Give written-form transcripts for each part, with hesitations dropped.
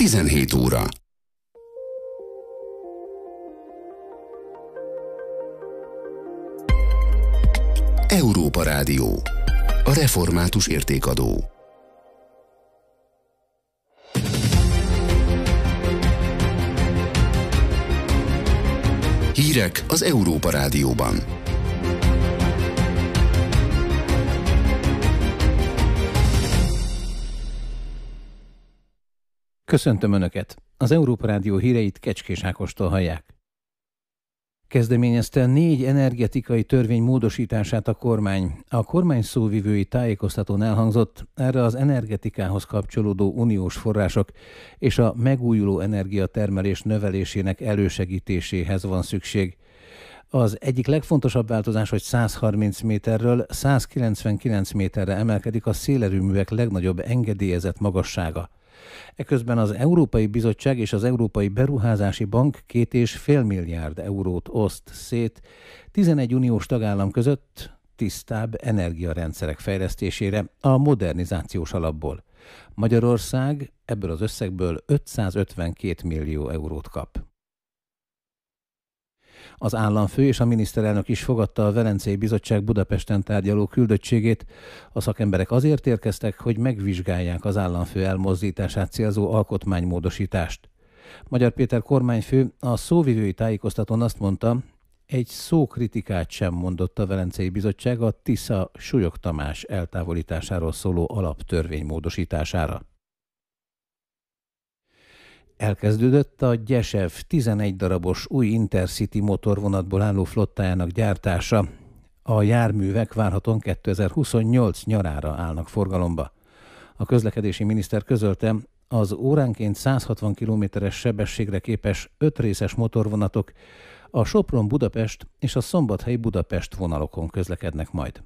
17 óra. Európa Rádió. A református értékadó. Hírek az Európa Rádióban. Köszöntöm Önöket! Az Európa Rádió híreit Kecskés Ákostól hallják. Kezdeményezte 4 energetikai törvény módosítását a kormány. A kormány szóvivői tájékoztatón elhangzott, erre az energetikához kapcsolódó uniós források és a megújuló energiatermelés növelésének elősegítéséhez van szükség. Az egyik legfontosabb változás, hogy 130 méterről 199 méterre emelkedik a szélerőművek legnagyobb engedélyezett magassága. Eközben az Európai Bizottság és az Európai Beruházási Bank 2,5 milliárd eurót oszt szét 11 uniós tagállam között tisztább energiarendszerek fejlesztésére a modernizációs alapból. Magyarország ebből az összegből 552 millió eurót kap. Az államfő és a miniszterelnök is fogadta a Velencei Bizottság Budapesten tárgyaló küldöttségét. A szakemberek azért érkeztek, hogy megvizsgálják az államfő elmozdítását célzó alkotmánymódosítást. Magyar Péter kormányfő a szóvivői tájékoztatón azt mondta, egy szó kritikát sem mondott a Velencei Bizottság a Tisza Súlyog Tamás eltávolításáról szóló alaptörvény módosítására. Elkezdődött a Gyesev 11 darabos új Intercity motorvonatból álló flottájának gyártása. A járművek várhatóan 2028 nyarára állnak forgalomba. A közlekedési miniszter közölte, az óránként 160 km-es sebességre képes 5 részes motorvonatok a Sopron-Budapest és a Szombathely-Budapest vonalokon közlekednek majd.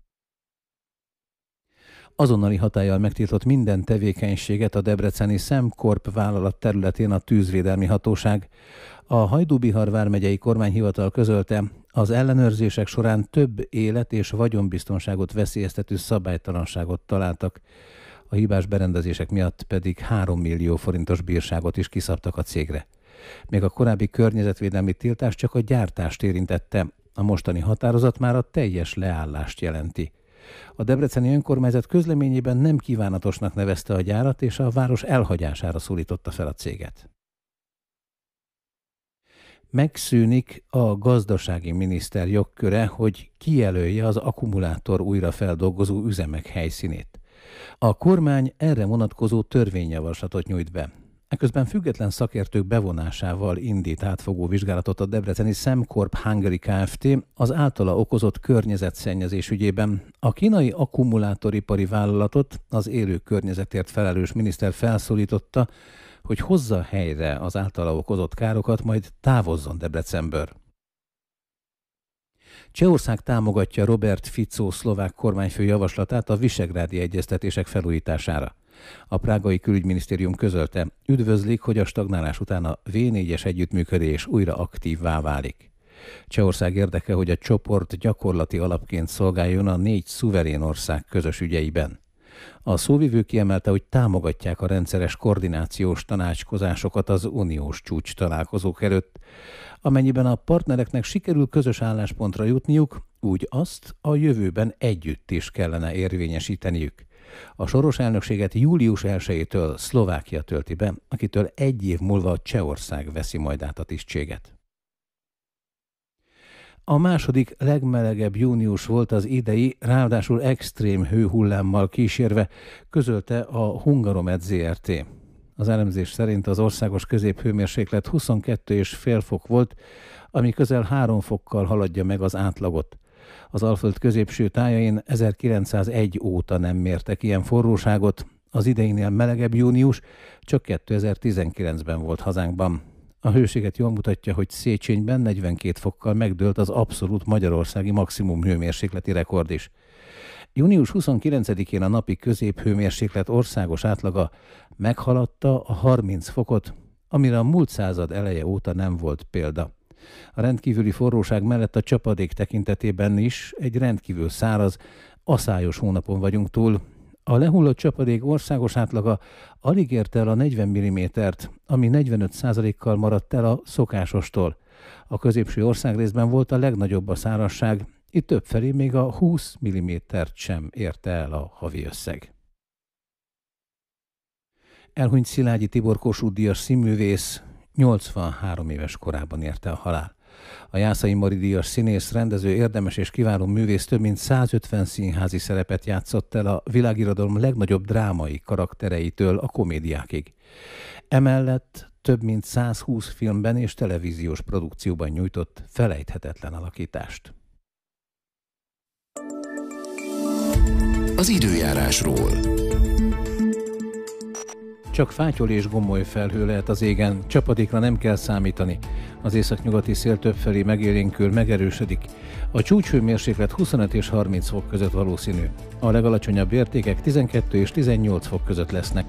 Azonnali hatállyal megtiltott minden tevékenységet a debreceni Szemkorp vállalat területén a tűzvédelmi hatóság. A Hajdú-Bihar vármegyei kormányhivatal közölte, az ellenőrzések során több élet- és vagyonbiztonságot veszélyeztető szabálytalanságot találtak. A hibás berendezések miatt pedig 3 millió forintos bírságot is kiszabtak a cégre. Még a korábbi környezetvédelmi tiltás csak a gyártást érintette, a mostani határozat már a teljes leállást jelenti. A debreceni önkormányzat közleményében nem kívánatosnak nevezte a gyárat, és a város elhagyására szólította fel a céget. Megszűnik a gazdasági miniszter jogköre, hogy kijelölje az akkumulátor újrafeldolgozó üzemek helyszínét. A kormány erre vonatkozó törvényjavaslatot nyújt be. Eközben független szakértők bevonásával indít átfogó vizsgálatot a debreceni Szemkorp Hungary Kft. Az általa okozott környezetszennyezés ügyében. A kínai akkumulátoripari vállalatot az élő környezetért felelős miniszter felszólította, hogy hozza helyre az általa okozott károkat, majd távozzon Debrecenből. Csehország támogatja Robert Fico szlovák kormányfő javaslatát a visegrádi egyeztetések felújítására. A prágai külügyminisztérium közölte, üdvözlik, hogy a stagnálás után a V4-es együttműködés újra aktívvá válik. Csehország érdeke, hogy a csoport gyakorlati alapként szolgáljon a 4 szuverén ország közös ügyeiben. A szóvivő kiemelte, hogy támogatják a rendszeres koordinációs tanácskozásokat az uniós csúcs találkozók előtt. Amennyiben a partnereknek sikerül közös álláspontra jutniuk, úgy azt a jövőben együtt is kellene érvényesíteniük. A soros elnökséget július 1-től Szlovákia tölti be, akitől 1 év múlva Csehország veszi majd át a tisztséget. A második legmelegebb június volt az idei, ráadásul extrém hőhullámmal kísérve, közölte a Hungaromet Zrt. Az elemzés szerint az országos középhőmérséklet 22,5 fok volt, ami közel 3 fokkal haladja meg az átlagot. Az Alföld középső tájain 1901 óta nem mértek ilyen forróságot, az ideinél melegebb június csak 2019-ben volt hazánkban. A hőséget jól mutatja, hogy Széchenyben 42 fokkal megdőlt az abszolút magyarországi maximum hőmérsékleti rekord is. Június 29-én a napi középhőmérséklet országos átlaga meghaladta a 30 fokot, amire a múlt század eleje óta nem volt példa. A rendkívüli forróság mellett a csapadék tekintetében is egy rendkívül száraz, aszályos hónapon vagyunk túl. A lehullott csapadék országos átlaga alig érte el a 40 mm-t, ami 45%-kal maradt el a szokásostól. A középső országrészben volt a legnagyobb a szárazság, itt többfelé még a 20 mm-t sem érte el a havi összeg. Elhunyt Szilágyi Tibor Kossuth-díjas színművész 83 éves korában érte a halál. A Jászai Mari díjas színész, rendező, érdemes és kiváló művész több mint 150 színházi szerepet játszott el a világirodalom legnagyobb drámai karaktereitől a komédiákig. Emellett több mint 120 filmben és televíziós produkcióban nyújtott felejthetetlen alakítást. Az időjárásról. Csak fátyol és gomoly felhő lehet az égen, csapadékra nem kell számítani. Az északnyugati szél többfelé megélénkül, megerősödik. A csúcshőmérséklet 25 és 30 fok között valószínű. A legalacsonyabb értékek 12 és 18 fok között lesznek.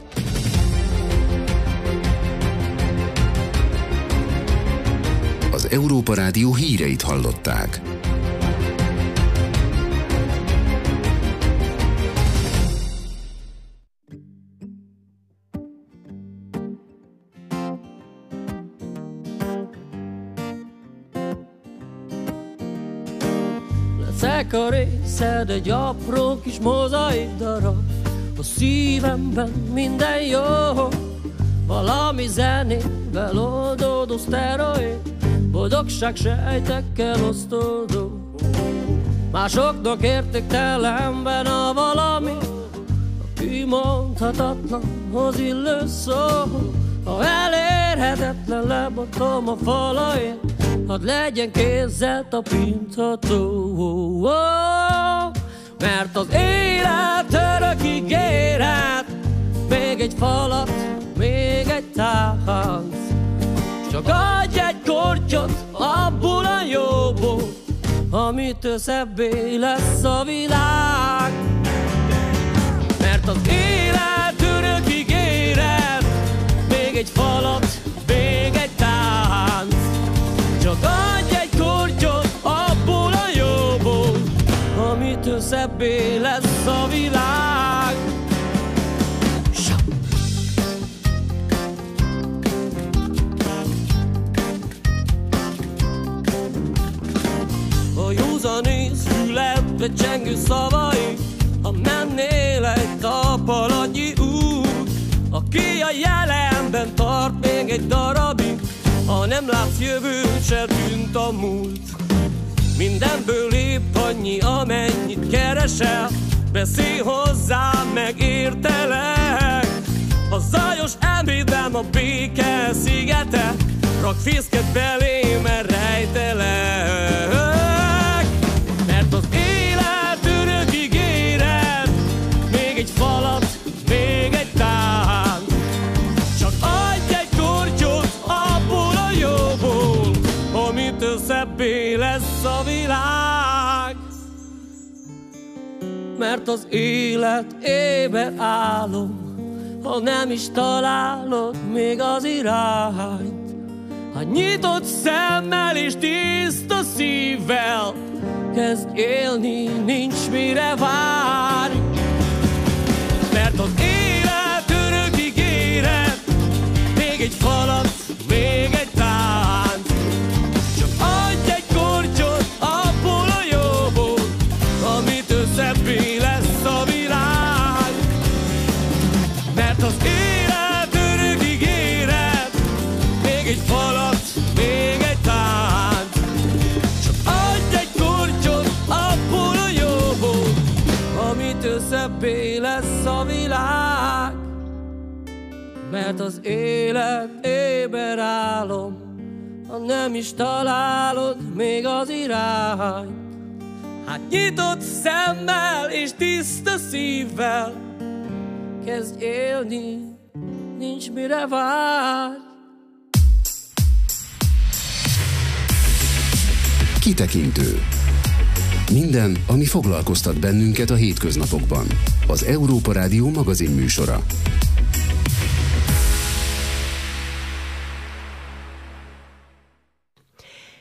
Az Európa Rádió híreit hallották. Leszek a részed egy apró kis mozaik darab, a szívemben minden jó, valami zenével oldódó szteroid, boldogság sejtekkel osztódó. Másoknak értéktelenben a valami, a kimondhatatlanhoz illő szó. Ha elérhetetlen lebontom a falain, hadd legyen kézzel tapintható. Mert az élet örök ígéret, még egy falat, még egy tánc. Csak adj egy kortyot abból a jóból, amitől szebbé lesz a világ. Mert az élet örök ígéret, még egy falat, még egy tánc. Csak adj egy kortyot abból a jóból, amitől szebbé lesz a világ. A józanész fületbe csengő szavai, ha mennél egy tapalagyi út, aki a jelenben tart még egy darabig, ha nem látsz jövőt, se tűnt a múlt. Mindenből épp annyi, amennyit keresel, beszélj hozzám, megértelek. A zajos ebédben a béke szigete, rak fészket belém, mert rejtelek. Mert az élet örök ígéret, még egy falat, még egy tánc. Csak adj egy kortyot abból a jóból, amitől szebbé lesz a világ. Mert az élet éber álom, ha nem is találod még az irányt. Ha nyitott szemmel és tiszta szívvel kezd élni, nincs mire várj. Mert az élet örök ígéret, még egy falat, még egy tánc. Csak adj egy kortyot abból a jóból, amitől szebbé lesz a világ. Mert az élet örök ígéret, még egy falat, még egy tánc. Csak adj egy kortyot abból a jóból, amitől szebbé lesz a világ. Mert az élet éber álom, ha nem is találod még az irányt. Hát nyitott szemmel és tiszta szívvel kezdj élni, nincs mire várj. Kitekintő. Minden, ami foglalkoztat bennünket a hétköznapokban. Az Európa Rádió magazin műsora.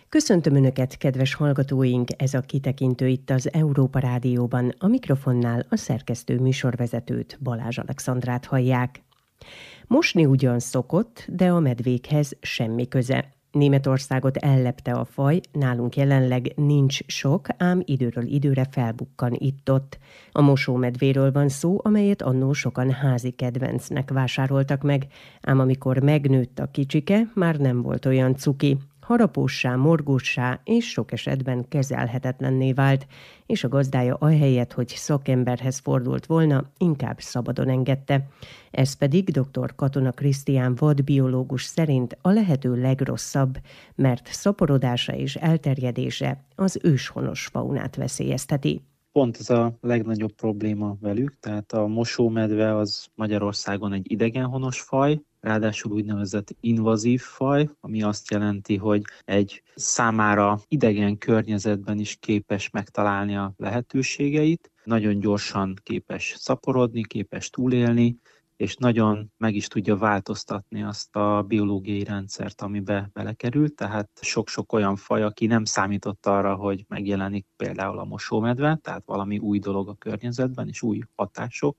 Köszöntöm Önöket, kedves hallgatóink! Ez a kitekintő itt az Európa Rádióban. A mikrofonnál a szerkesztő műsorvezetőt, Balázs Alexandrát hallják. Mosni ugyan szokott, de a medvékhez semmi köze. Németországot ellepte a faj, nálunk jelenleg nincs sok, ám időről időre felbukkan itt-ott. A mosómedvéről van szó, amelyet annó sokan házi kedvencnek vásároltak meg, ám amikor megnőtt a kicsike, már nem volt olyan cuki. Harapóssá, morgóssá és sok esetben kezelhetetlenné vált, és a gazdája ahelyett, hogy szakemberhez fordult volna, inkább szabadon engedte. Ez pedig dr. Katona Krisztián vadbiológus szerint a lehető legrosszabb, mert szaporodása és elterjedése az őshonos faunát veszélyezteti. Pont ez a legnagyobb probléma velük, tehát a mosómedve az Magyarországon egy idegenhonos faj, ráadásul úgynevezett invazív faj, ami azt jelenti, hogy egy számára idegen környezetben is képes megtalálni a lehetőségeit, nagyon gyorsan képes szaporodni, képes túlélni, és nagyon meg is tudja változtatni azt a biológiai rendszert, amibe belekerült, tehát sok-sok olyan faj, aki nem számított arra, hogy megjelenik például a mosómedve, tehát valami új dolog a környezetben, és új hatások,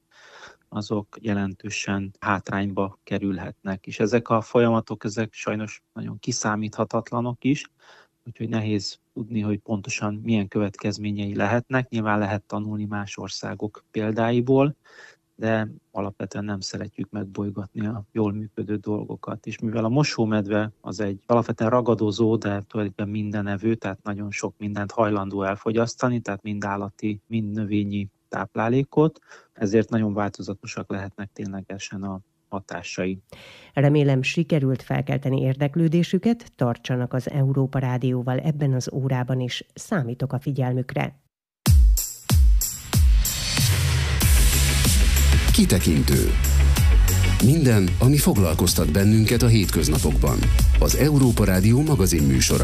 azok jelentősen hátrányba kerülhetnek. És ezek a folyamatok, ezek sajnos nagyon kiszámíthatatlanok is, úgyhogy nehéz tudni, hogy pontosan milyen következményei lehetnek. Nyilván lehet tanulni más országok példáiból, de alapvetően nem szeretjük megbolygatni a jól működő dolgokat. És mivel a mosómedve az egy alapvetően ragadozó, de tulajdonképpen mindenevő, tehát nagyon sok mindent hajlandó elfogyasztani, tehát mind állati, mind növényi táplálékot, ezért nagyon változatosak lehetnek ténylegesen a hatásai. Remélem, sikerült felkelteni érdeklődésüket, tartsanak az Európa Rádióval ebben az órában is, számítok a figyelmükre. Kitekintő. Minden, ami foglalkoztat bennünket a hétköznapokban. Az Európa Rádió magazin műsora.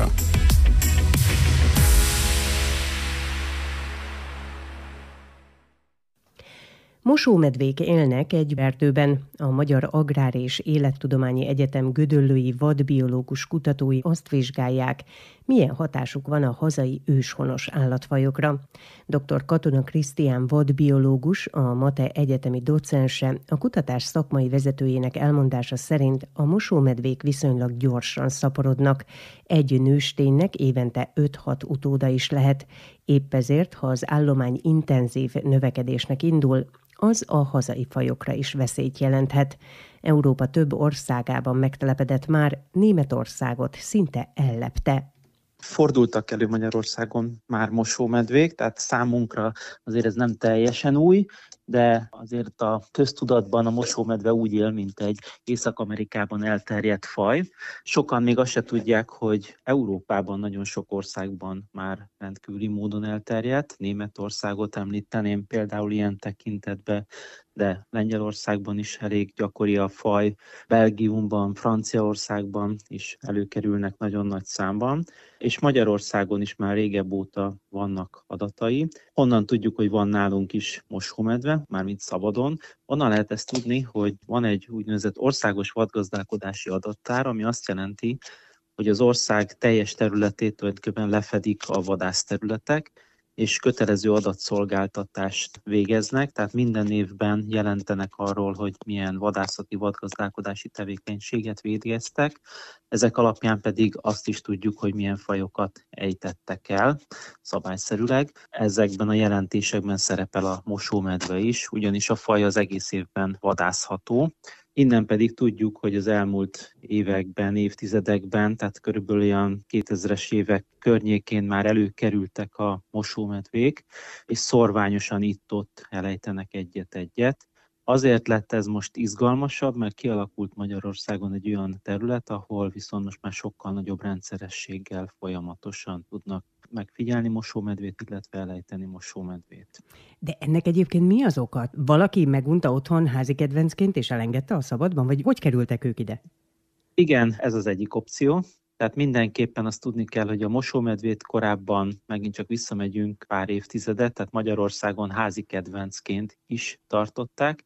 Mosómedvék élnek egy erdőben. A Magyar Agrár és Élettudományi Egyetem gödöllői vadbiológus kutatói azt vizsgálják, milyen hatásuk van a hazai őshonos állatfajokra. Dr. Katona Krisztián vadbiológus, a MATE egyetemi docense, a kutatás szakmai vezetőjének elmondása szerint a mosómedvék viszonylag gyorsan szaporodnak. Egy nősténynek évente 5-6 utóda is lehet. Épp ezért, ha az állomány intenzív növekedésnek indul, az a hazai fajokra is veszélyt jelenthet. Európa több országában megtelepedett már, Németországot szinte ellepte. Fordultak elő Magyarországon már mosómedvék, tehát számunkra azért ez nem teljesen új, de azért a köztudatban a mosómedve úgy él, mint egy Észak-Amerikában elterjedt faj. Sokan még azt se tudják, hogy Európában nagyon sok országban már rendkívüli módon elterjedt. Németországot említeném például ilyen tekintetben, de Lengyelországban is elég gyakori a faj, Belgiumban, Franciaországban is előkerülnek nagyon nagy számban, és Magyarországon is már régebb óta vannak adatai. Honnan tudjuk, hogy van nálunk is mosómedve, mármint szabadon. Onnan lehet ezt tudni, hogy van egy úgynevezett országos vadgazdálkodási adattár, ami azt jelenti, hogy az ország teljes területét tulajdonképpen lefedik a vadászterületek, és kötelező adatszolgáltatást végeznek, tehát minden évben jelentenek arról, hogy milyen vadászati, vadgazdálkodási tevékenységet végeztek. Ezek alapján pedig azt is tudjuk, hogy milyen fajokat ejtettek el szabályszerűleg. Ezekben a jelentésekben szerepel a mosómedve is, ugyanis a faj az egész évben vadászható. Innen pedig tudjuk, hogy az elmúlt években, évtizedekben, tehát körülbelül olyan 2000-es évek környékén már előkerültek a mosómedvék, és szorványosan itt-ott elejtenek egyet-egyet. Azért lett ez most izgalmasabb, mert kialakult Magyarországon egy olyan terület, ahol viszont most már sokkal nagyobb rendszerességgel folyamatosan tudnak megfigyelni mosómedvét, illetve elejteni mosómedvét. De ennek egyébként mi az oka? Valaki megunta otthon házi kedvencként és elengedte a szabadban, vagy hogy kerültek ők ide? Igen, ez az egyik opció. Tehát mindenképpen azt tudni kell, hogy a mosómedvét korábban, megint csak visszamegyünk pár évtizedet, tehát Magyarországon házi kedvencként is tartották,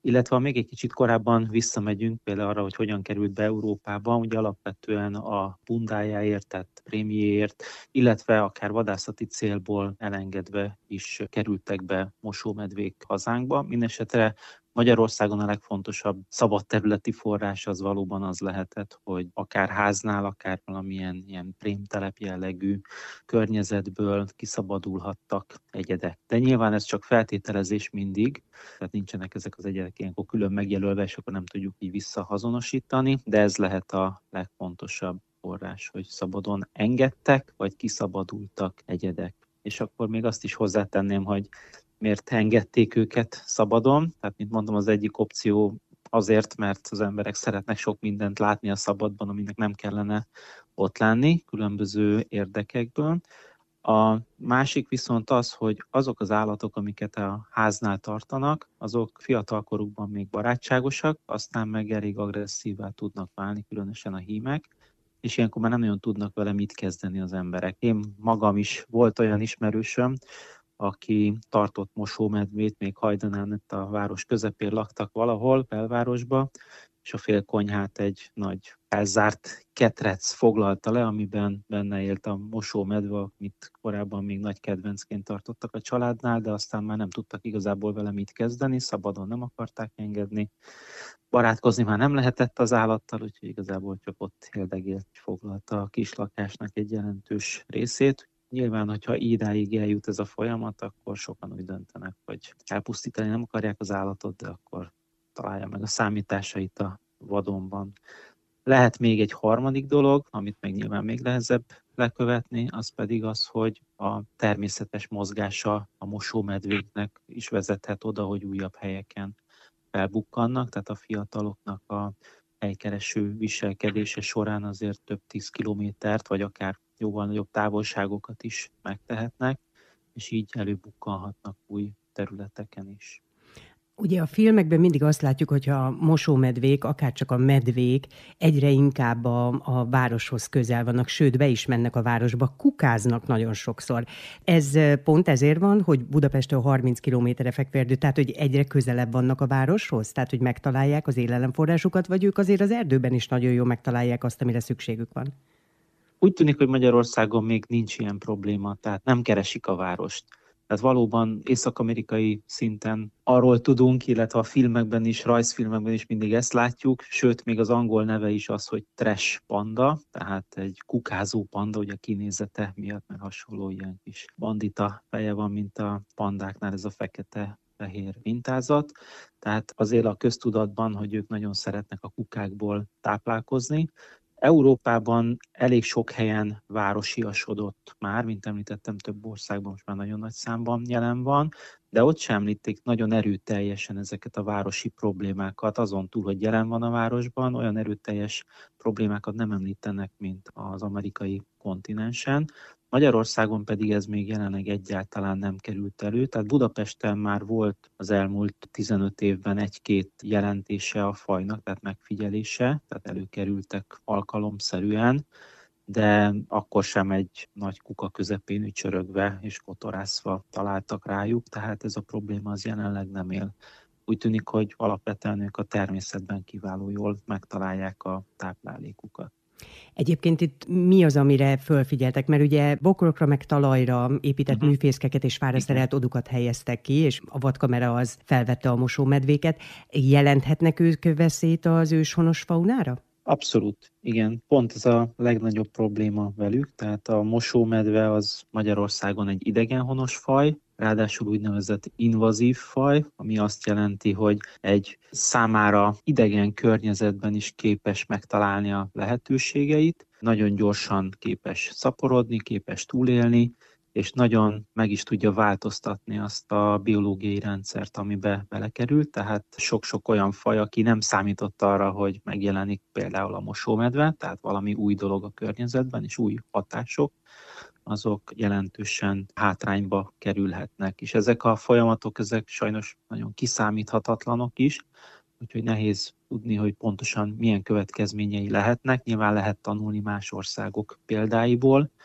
Illetve ha még egy kicsit korábban visszamegyünk például arra, hogy hogyan került be Európába, ugye alapvetően a bundájáért, tehát prémiéért, illetve akár vadászati célból elengedve is kerültek be mosómedvék hazánkba. Mindenesetre Magyarországon a legfontosabb szabad területi forrás az valóban az lehetett, hogy akár háznál, akár valamilyen ilyen prémtelep jellegű környezetből kiszabadulhattak egyedek. De nyilván ez csak feltételezés mindig, tehát nincsenek ezek az egyedek ilyenkor külön megjelölve, és akkor nem tudjuk így visszahazonosítani, de ez lehet a legfontosabb forrás, hogy szabadon engedtek, vagy kiszabadultak egyedek. És akkor még azt is hozzátenném, hogy miért engedték őket szabadon. Tehát, mint mondom, az egyik opció azért, mert az emberek szeretnek sok mindent látni a szabadban, aminek nem kellene ott lenni, különböző érdekekből. A másik viszont az, hogy azok az állatok, amiket a háznál tartanak, azok fiatalkorukban még barátságosak, aztán meg elég agresszívá tudnak válni, különösen a hímek, és ilyenkor már nem nagyon tudnak vele mit kezdeni az emberek. Én magam is volt olyan ismerősöm, aki tartott mosómedvét, még hajdanán itt a város közepén laktak valahol, belvárosba, és a félkonyhát egy nagy elzárt ketrec foglalta le, amiben benne élt a mosómedve, amit korábban még nagy kedvencként tartottak a családnál, de aztán már nem tudtak igazából vele mit kezdeni, szabadon nem akarták engedni. Barátkozni már nem lehetett az állattal, úgyhogy igazából csak ott éldegélt, foglalta a kislakásnak egy jelentős részét. Nyilván, hogyha idáig eljut ez a folyamat, akkor sokan úgy döntenek, hogy elpusztítani nem akarják az állatot, de akkor találja meg a számításait a vadonban. Lehet még egy harmadik dolog, amit meg nyilván még nehezebb lekövetni, az pedig az, hogy a természetes mozgása a mosómedvéknek is vezethet oda, hogy újabb helyeken felbukkannak, tehát a fiataloknak a helykereső viselkedése során azért több 10 kilométert, vagy akár jóval nagyobb távolságokat is megtehetnek, és így előbukkanhatnak új területeken is. Ugye a filmekben mindig azt látjuk, hogy a mosómedvék, akárcsak a medvék egyre inkább a városhoz közel vannak, sőt, be is mennek a városba, kukáznak nagyon sokszor. Ez pont ezért van, hogy Budapesttől 30 kilométerre fekvő erdő, tehát hogy egyre közelebb vannak a városhoz, tehát hogy megtalálják az élelemforrásukat, vagy ők azért az erdőben is nagyon jól megtalálják azt, amire szükségük van? Úgy tűnik, hogy Magyarországon még nincs ilyen probléma, tehát nem keresik a várost. Tehát valóban észak-amerikai szinten arról tudunk, illetve a filmekben is, rajzfilmekben is mindig ezt látjuk, sőt, még az angol neve is az, hogy trash panda, tehát egy kukázó panda, ugye a kinézete miatt, mert hasonló ilyen kis bandita feje van, mint a pandáknál, ez a fekete-fehér mintázat. Tehát azért a köztudatban, hogy ők nagyon szeretnek a kukákból táplálkozni. Európában elég sok helyen városiasodott már, mint említettem, több országban most már nagyon nagy számban jelen van, de ott sem említik nagyon erőteljesen ezeket a városi problémákat, azon túl, hogy jelen van a városban, olyan erőteljes problémákat nem említenek, mint az amerikai kontinensen. Magyarországon pedig ez még jelenleg egyáltalán nem került elő, tehát Budapesten már volt az elmúlt 15 évben egy-két jelentése a fajnak, tehát megfigyelése, tehát előkerültek alkalomszerűen, de akkor sem egy nagy kuka közepén ücsörögve és kotorászva találtak rájuk, tehát ez a probléma az jelenleg nem él. Úgy tűnik, hogy alapvetően ők a természetben kiváló jól megtalálják a táplálékukat. Egyébként itt mi az, amire fölfigyeltek? Mert ugye bokrokra meg talajra épített műfészkeket és fáraszerelt odukat helyeztek ki, és a vadkamera az felvette a mosómedvéket. Jelenthetnek ők veszélyt az őshonos faunára? Abszolút, igen. Pont ez a legnagyobb probléma velük, tehát a mosómedve az Magyarországon egy idegenhonos faj, ráadásul úgynevezett invazív faj, ami azt jelenti, hogy egy számára idegen környezetben is képes megtalálni a lehetőségeit, nagyon gyorsan képes szaporodni, képes túlélni, és nagyon meg is tudja változtatni azt a biológiai rendszert, amibe belekerült, tehát sok-sok olyan faj, aki nem számított arra, hogy megjelenik például a mosómedve, tehát valami új dolog a környezetben, és új hatások, azok jelentősen hátrányba kerülhetnek. És ezek a folyamatok, ezek sajnos nagyon kiszámíthatatlanok is, úgyhogy nehéz tudni, hogy pontosan milyen következményei lehetnek. Nyilván lehet tanulni más országok példáiból,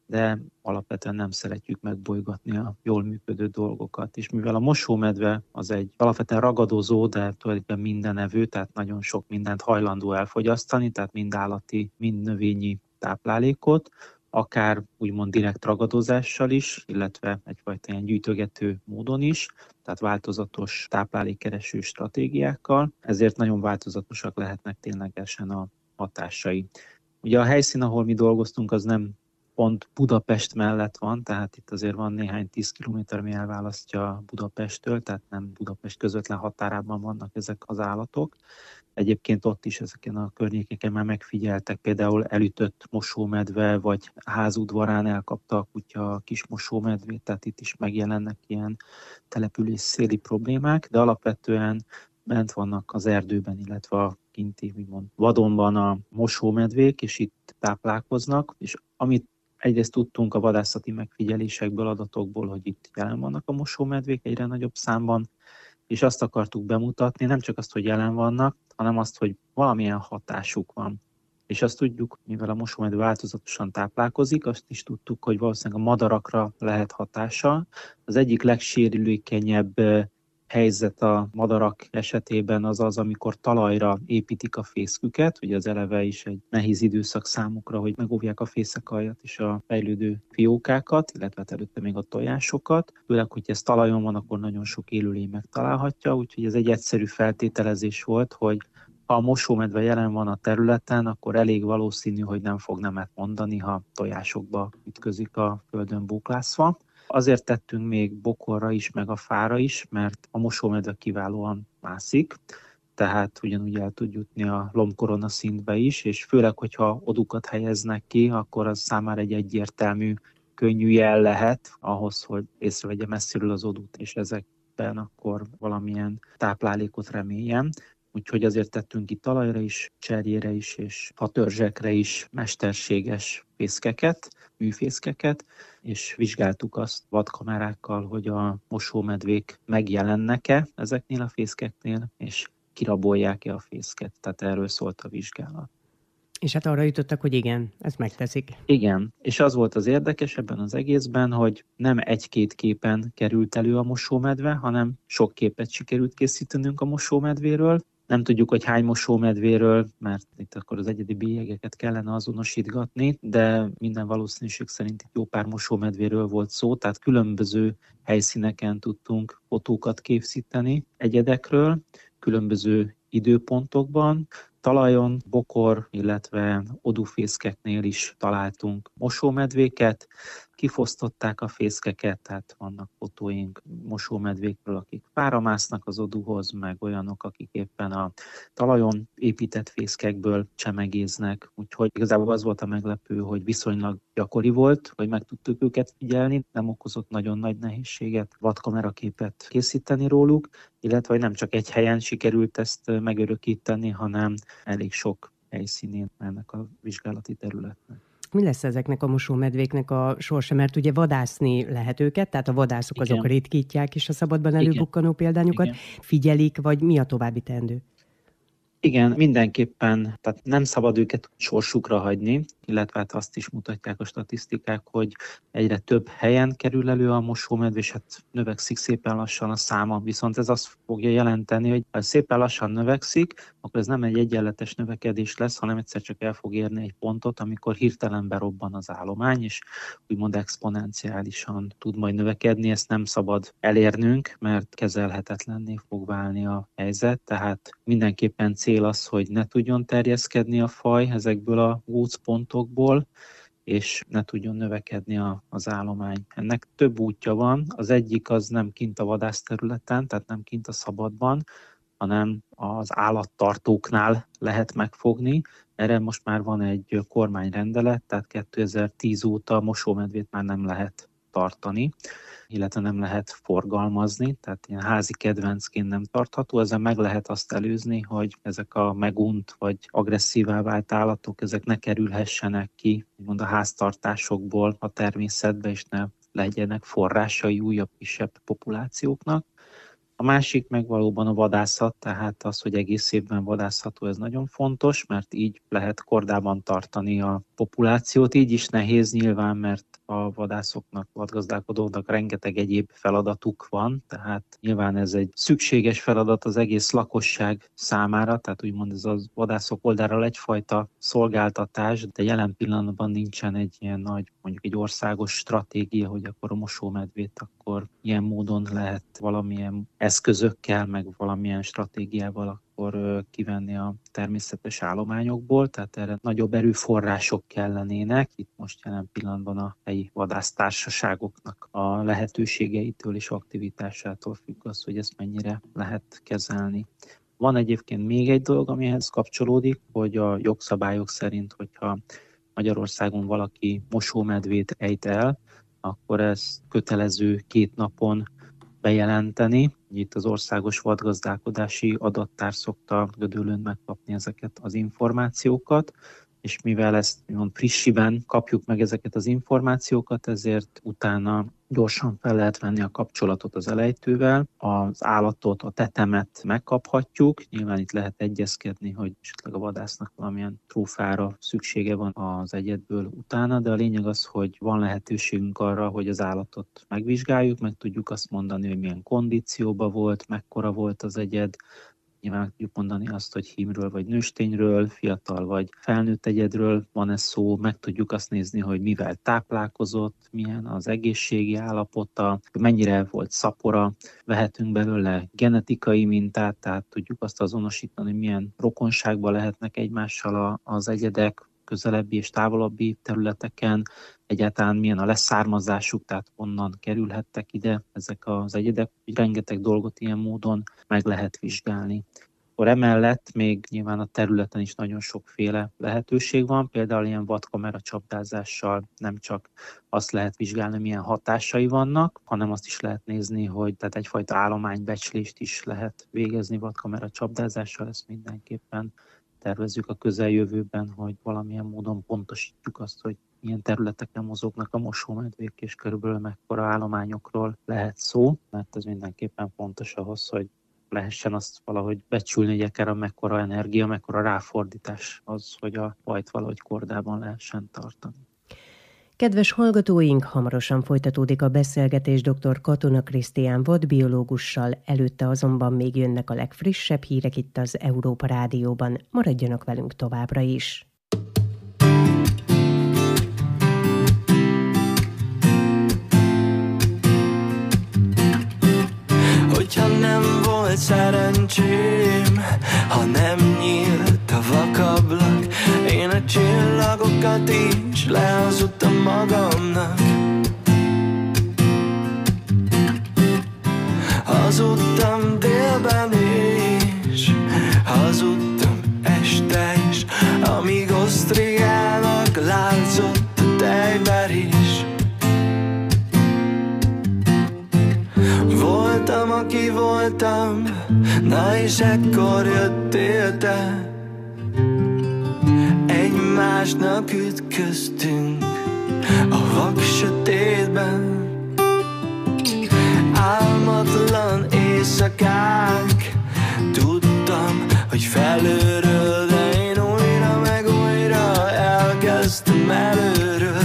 de alapvetően nem szeretjük megbolygatni a jól működő dolgokat. És mivel a mosómedve az egy alapvetően ragadozó, de tulajdonképpen mindenevő, tehát nagyon sok mindent hajlandó elfogyasztani, tehát mind állati, mind növényi táplálékot, akár úgymond direkt ragadozással is, illetve egyfajta ilyen gyűjtögető módon is, tehát változatos táplálékkereső stratégiákkal, ezért nagyon változatosak lehetnek ténylegesen a hatásai. Ugye a helyszín, ahol mi dolgoztunk, az nem pont Budapest mellett van, tehát itt azért van néhány 10 kilométer, ami elválasztja Budapesttől, tehát nem Budapest közvetlen határában vannak ezek az állatok. Egyébként ott is ezeken a környékeken már megfigyeltek, például elütött mosómedve, vagy házudvarán elkapta a kutya a kis mosómedvét, tehát itt is megjelennek ilyen település széli problémák, de alapvetően bent vannak az erdőben, illetve a kinti, úgymond vadonban a mosómedvék, és itt táplálkoznak, és amit egyrészt tudtunk a vadászati megfigyelésekből, adatokból, hogy itt jelen vannak a mosómedvék egyre nagyobb számban, és azt akartuk bemutatni, nem csak azt, hogy jelen vannak, hanem azt, hogy valamilyen hatásuk van. És azt tudjuk, mivel a mosómedve változatosan táplálkozik, azt is tudtuk, hogy valószínűleg a madarakra lehet hatása. Az egyik legsérülékenyebb helyzet a madarak esetében az az, amikor talajra építik a fészküket, ugye az eleve is egy nehéz időszak számukra, hogy megóvják a fészekalljat és a fejlődő fiókákat, illetve előtte még a tojásokat. Főleg, hogy ez talajon van, akkor nagyon sok élőlény megtalálhatja, úgyhogy ez egy egyszerű feltételezés volt, hogy ha a mosómedve jelen van a területen, akkor elég valószínű, hogy nem fog nemet mondani, ha tojásokba ütközik a földön bóklászva. Azért tettünk még bokorra is, meg a fára is, mert a mosómedve kiválóan mászik, tehát ugyanúgy el tud jutni a lombkorona szintbe is, és főleg, hogyha odukat helyeznek ki, akkor az számára egy egyértelmű, könnyű jel lehet ahhoz, hogy észrevegye messziről az odút, és ezekben akkor valamilyen táplálékot reméljen. Úgyhogy azért tettünk itt talajra is, cserjére is, és fatörzsekre is mesterséges fészkeket, műfészkeket, és vizsgáltuk azt vadkamerákkal, hogy a mosómedvék megjelennek-e ezeknél a fészkeknél, és kirabolják-e a fészket. Tehát erről szólt a vizsgálat. És hát arra jutottak, hogy igen, ezt megteszik. Igen, és az volt az érdekes ebben az egészben, hogy nem egy-két képen került elő a mosómedve, hanem sok képet sikerült készítenünk a mosómedvéről. Nem tudjuk, hogy hány mosómedvéről, mert itt akkor az egyedi bélyegeket kellene azonosítgatni, de minden valószínűség szerint itt jó pár mosómedvéről volt szó, tehát különböző helyszíneken tudtunk fotókat készíteni egyedekről, különböző időpontokban. Talajon, bokor, illetve odúfészkeknél is találtunk mosómedvéket, kifosztották a fészkeket, tehát vannak fotóink mosómedvékről, akik fára másznak az odúhoz, meg olyanok, akik éppen a talajon épített fészkekből csemegéznek. Úgyhogy igazából az volt a meglepő, hogy viszonylag gyakori volt, hogy meg tudtuk őket figyelni, nem okozott nagyon nagy nehézséget vadkameraképet készíteni róluk, illetve hogy nem csak egy helyen sikerült ezt megörökíteni, hanem elég sok helyszínén ennek a vizsgálati területnek. Mi lesz ezeknek a mosómedvéknek a sorsa? Mert ugye vadászni lehet őket, tehát a vadászok azok ritkítják is a szabadban előbukkanó példányokat. Igen. Figyelik, vagy mi a további teendő? Igen, mindenképpen, tehát nem szabad őket sorsukra hagyni, illetve hát azt is mutatják a statisztikák, hogy egyre több helyen kerül elő a mosómedve, és hát növekszik szépen lassan a száma. Viszont ez azt fogja jelenteni, hogy ha szépen lassan növekszik, akkor ez nem egy egyenletes növekedés lesz, hanem egyszer csak el fog érni egy pontot, amikor hirtelen berobban az állomány, és úgymond exponenciálisan tud majd növekedni. Ezt nem szabad elérnünk, mert kezelhetetlenné fog válni a helyzet, tehát mindenképpen cél az, hogy ne tudjon terjeszkedni a faj ezekből a gócpontokból, és ne tudjon növekedni az állomány. Ennek több útja van. Az egyik az nem kint a vadászterületen, tehát nem kint a szabadban, hanem az állattartóknál lehet megfogni. Erre most már van egy kormányrendelet, tehát 2010 óta a mosómedvét már nem lehet tartani, illetve nem lehet forgalmazni, tehát ilyen házi kedvencként nem tartható. Ezzel meg lehet azt előzni, hogy ezek a megunt vagy agresszívá vált állatok, ezek ne kerülhessenek ki, úgymond a háztartásokból a természetbe, és ne legyenek forrásai újabb, kisebb populációknak. A másik meg valóban a vadászat, tehát az, hogy egész évben vadászható, ez nagyon fontos, mert így lehet kordában tartani a populációt. Így is nehéz nyilván, mert a vadászoknak, vadgazdálkodóknak rengeteg egyéb feladatuk van, tehát nyilván ez egy szükséges feladat az egész lakosság számára, tehát úgymond ez a vadászok oldalról egyfajta szolgáltatás, de jelen pillanatban nincsen egy ilyen nagy, mondjuk egy országos stratégia, hogy akkor a mosómedvét akkor ilyen módon lehet valamilyen eszközökkel, meg valamilyen stratégiával akkor kivenni a természetes állományokból, tehát erre nagyobb erőforrások kellenének. Itt most jelen pillanatban a helyi vadásztársaságoknak a lehetőségeitől és aktivitásától függ az, hogy ezt mennyire lehet kezelni. Van egyébként még egy dolog, amihez kapcsolódik, hogy a jogszabályok szerint, hogyha Magyarországon valaki mosómedvét ejt el, akkor ez kötelező 2 napon bejelenteni. Itt az Országos Vadgazdálkodási Adattár szokta Gödöllőn megkapni ezeket az információkat, és mivel ezt frissiben kapjuk meg ezeket az információkat, ezért utána gyorsan fel lehet venni a kapcsolatot az elejtővel, az állatot, a tetemet megkaphatjuk, nyilván itt lehet egyezkedni, hogy esetleg a vadásznak valamilyen trófára szüksége van az egyedből utána, de a lényeg az, hogy van lehetőségünk arra, hogy az állatot megvizsgáljuk, meg tudjuk azt mondani, hogy milyen kondícióban volt, mekkora volt az egyed, nyilván meg tudjuk mondani azt, hogy hímről vagy nőstényről, fiatal vagy felnőtt egyedről van ez szó, meg tudjuk azt nézni, hogy mivel táplálkozott, milyen az egészségi állapota, mennyire volt szapora, vehetünk belőle genetikai mintát, tehát tudjuk azt azonosítani, milyen rokonságban lehetnek egymással az egyedek, közelebbi és távolabbi területeken, egyáltalán milyen a leszármazásuk, tehát honnan kerülhettek ide ezek az egyedek, hogy rengeteg dolgot ilyen módon meg lehet vizsgálni. Akkor emellett még nyilván a területen is nagyon sokféle lehetőség van, például ilyen vadkamera csapdázással nem csak azt lehet vizsgálni, milyen hatásai vannak, hanem azt is lehet nézni, hogy tehát egyfajta állománybecslést is lehet végezni vadkamera csapdázással, ezt mindenképpen tervezzük a közeljövőben, hogy valamilyen módon pontosítjuk azt, hogy milyen területeken mozognak a mosómedvék, és körülbelül mekkora állományokról lehet szó, mert ez mindenképpen fontos ahhoz, hogy lehessen azt valahogy becsülni, hogy akár mekkora energia, mekkora ráfordítás az, hogy a fajt valahogy kordában lehessen tartani. Kedves hallgatóink, hamarosan folytatódik a beszélgetés dr. Katona Krisztián vadbiológussal, előtte azonban még jönnek a legfrissebb hírek itt az Európa Rádióban. Maradjanak velünk továbbra is! Hogyha nem volt szerencsém, ha nem nyílt a vakablak, én a csillagokat is lehazudtam magamnak. Hazudtam délben is, hazudtam este is, amíg osztriának látszott a tejber is. Voltam, aki voltam, na és ekkor jöttél te. Egymásnak ütköztünk a vak sötétben. Álmatlan éjszakák, tudtam, hogy felülről, de én újra meg újra elkezdtem előről.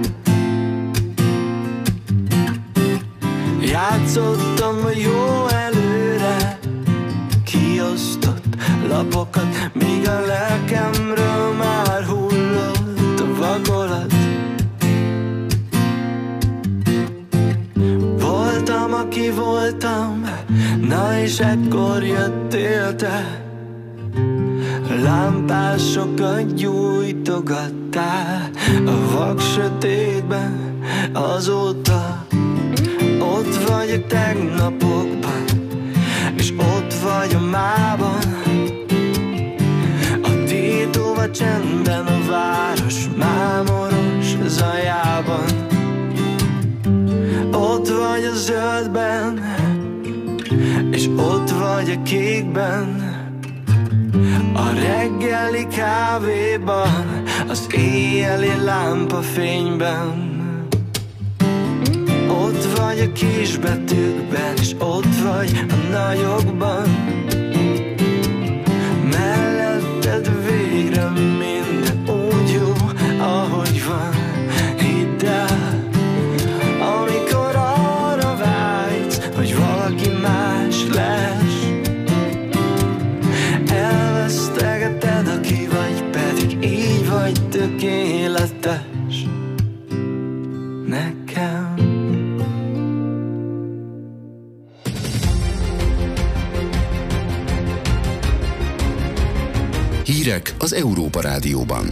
Játszottam a jó előre kiosztott lapokat, míg a lelkemről már hullott a vakolat. Voltam, aki voltam, na és ekkor jöttél te. Lámpásokat gyújtogattál a vak sötétben, azóta ott vagyok tegnapokban, és ott vagy a mában. A tétova csendben, a város mámoros zajában. Ott vagy a zöldben, és ott vagy a kékben. A reggeli kávéban, az éjjeli lámpafényben. Ott vagy a kisbetűkben, és ott vagy a nagyokban. Melletted végre minden úgy jó, ahogy van. Hidd el, Hírek az Európa Rádióban.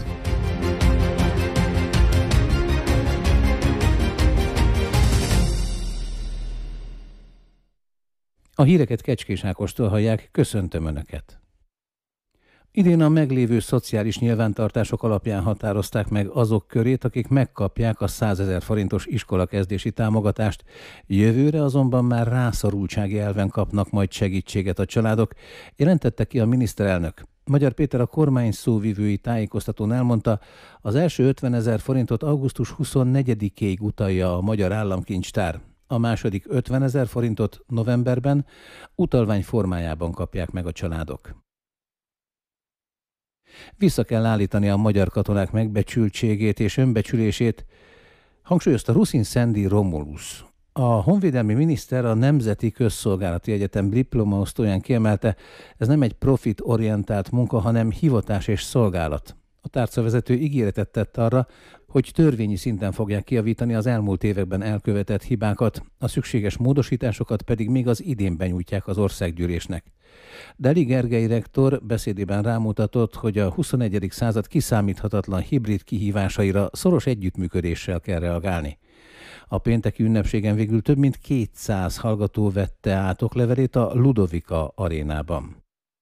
A híreket Kecskés Ákostól hallják, köszöntöm Önöket! Idén a meglévő szociális nyilvántartások alapján határozták meg azok körét, akik megkapják a 100 000 forintos iskolakezdési támogatást. Jövőre azonban már rászorultsági elven kapnak majd segítséget a családok, jelentette ki a miniszterelnök. Magyar Péter, a kormány szóvivői tájékoztatón elmondta, az első 50 000 forintot augusztus 24-ig utalja a Magyar Államkincstár. A második 50 000 forintot novemberben utalvány formájában kapják meg a családok. Vissza kell állítani a magyar katonák megbecsültségét és önbecsülését, hangsúlyozta Ruszin Szendi Romulus. A honvédelmi miniszter a Nemzeti Közszolgálati Egyetem diplomaosztóján kiemelte, ez nem egy profitorientált munka, hanem hivatás és szolgálat. A tárcavezető ígéretet tett arra, hogy törvényi szinten fogják kijavítani az elmúlt években elkövetett hibákat, a szükséges módosításokat pedig még az idén benyújtják az országgyűlésnek. Deli Gergely rektor beszédében rámutatott, hogy a 21. század kiszámíthatatlan hibrid kihívásaira szoros együttműködéssel kell reagálni. A pénteki ünnepségen végül több mint 200 hallgató vette át oklevelét a Ludovika arénában.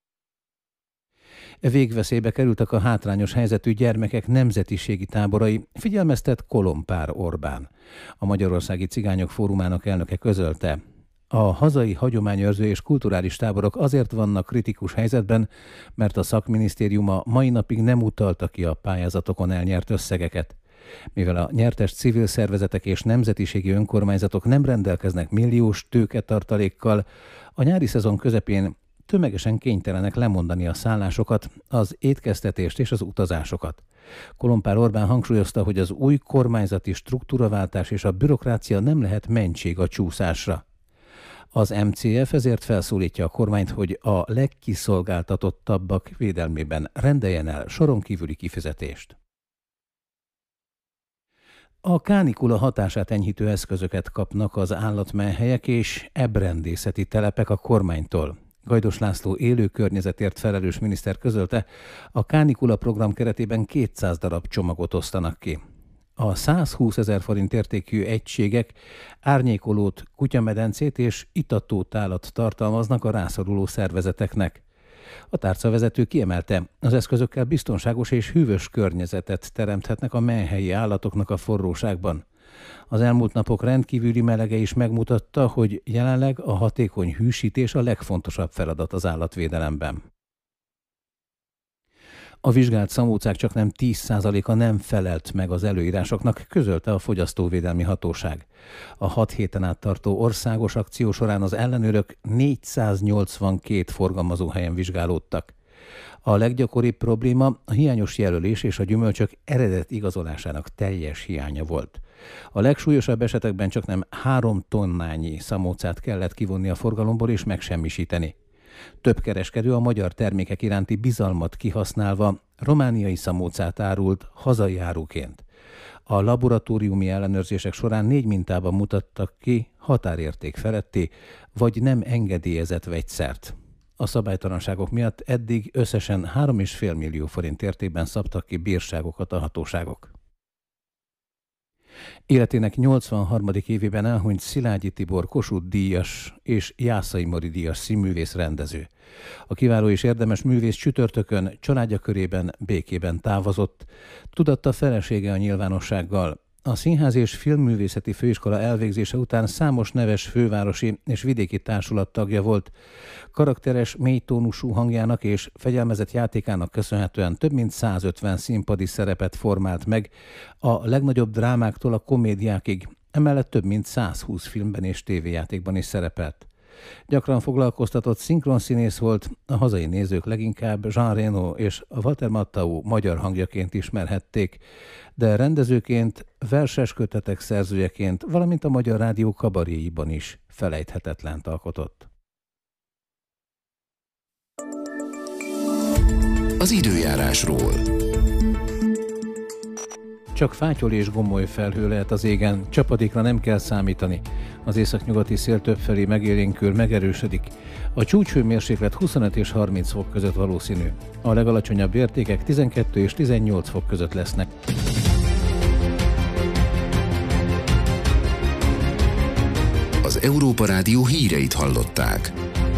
Végveszélybe kerültek a hátrányos helyzetű gyermekek nemzetiségi táborai, figyelmeztet Kolompár Orbán. A Magyarországi Cigányok Fórumának elnöke közölte. A hazai hagyományőrző és kulturális táborok azért vannak kritikus helyzetben, mert a szakminisztérium a mai napig nem utalta ki a pályázatokon elnyert összegeket. Mivel a nyertes civil szervezetek és nemzetiségi önkormányzatok nem rendelkeznek milliós tőketartalékkal, a nyári szezon közepén tömegesen kénytelenek lemondani a szállásokat, az étkeztetést és az utazásokat. Kolompár Orbán hangsúlyozta, hogy az új kormányzati struktúraváltás és a bürokrácia nem lehet mentség a csúszásra. Az MCF ezért felszólítja a kormányt, hogy a legkiszolgáltatottabbak védelmében rendeljen el soron kívüli kifizetést. A kánikula hatását enyhítő eszközöket kapnak az állatmenhelyek és ebrendészeti telepek a kormánytól. Gajdos László élő környezetért felelős miniszter közölte, a kánikula program keretében 200 darab csomagot osztanak ki. A 120 000 forint értékű egységek árnyékolót, kutyamedencét és itattótálat tartalmaznak a rászoruló szervezeteknek. A tárcavezető kiemelte, az eszközökkel biztonságos és hűvös környezetet teremthetnek a menhelyi állatoknak a forróságban. Az elmúlt napok rendkívüli melege is megmutatta, hogy jelenleg a hatékony hűsítés a legfontosabb feladat az állatvédelemben. A vizsgált szamócák csaknem 10%-a nem felelt meg az előírásoknak, közölte a Fogyasztóvédelmi Hatóság. A 6 héten át tartó országos akció során az ellenőrök 482 forgalmazóhelyen vizsgálódtak. A leggyakoribb probléma a hiányos jelölés és a gyümölcsök eredet igazolásának teljes hiánya volt. A legsúlyosabb esetekben csaknem 3 tonnányi szamócát kellett kivonni a forgalomból és megsemmisíteni. Több kereskedő a magyar termékek iránti bizalmat kihasználva romániai szamócát árult hazai áruként. A laboratóriumi ellenőrzések során 4 mintában mutattak ki határérték feletti vagy nem engedélyezett vegyszert. A szabálytalanságok miatt eddig összesen 3,5 millió forint értékben szabtak ki bírságokat a hatóságok. Életének 83. évében elhunyt Szilágyi Tibor Kossuth-díjas és Jászai Mari díjas színművész rendező. A kiváló és érdemes művész csütörtökön családja körében békében távozott, tudatta felesége a nyilvánossággal. A Színház és Filmművészeti Főiskola elvégzése után számos neves fővárosi és vidéki társulat tagja volt. Karakteres, mélytónusú hangjának és fegyelmezett játékának köszönhetően több mint 150 színpadi szerepet formált meg, a legnagyobb drámáktól a komédiákig, emellett több mint 120 filmben és tévéjátékban is szerepelt. Gyakran foglalkoztatott szinkronszínész volt, a hazai nézők leginkább Jean Reno és Walter Matthau magyar hangjaként ismerhették, de rendezőként, verses kötetek szerzőjeként, valamint a Magyar Rádió kabaréiban is felejthetetlent alkotott. Az időjárásról. Csak fátyol és gomoly felhő lehet az égen, csapadékra nem kell számítani. Az északnyugati szél többfelé megélénkül, megerősödik. A csúcshőmérséklet 25 és 30 fok között valószínű. A legalacsonyabb értékek 12 és 18 fok között lesznek. Az Európa Rádió híreit hallották.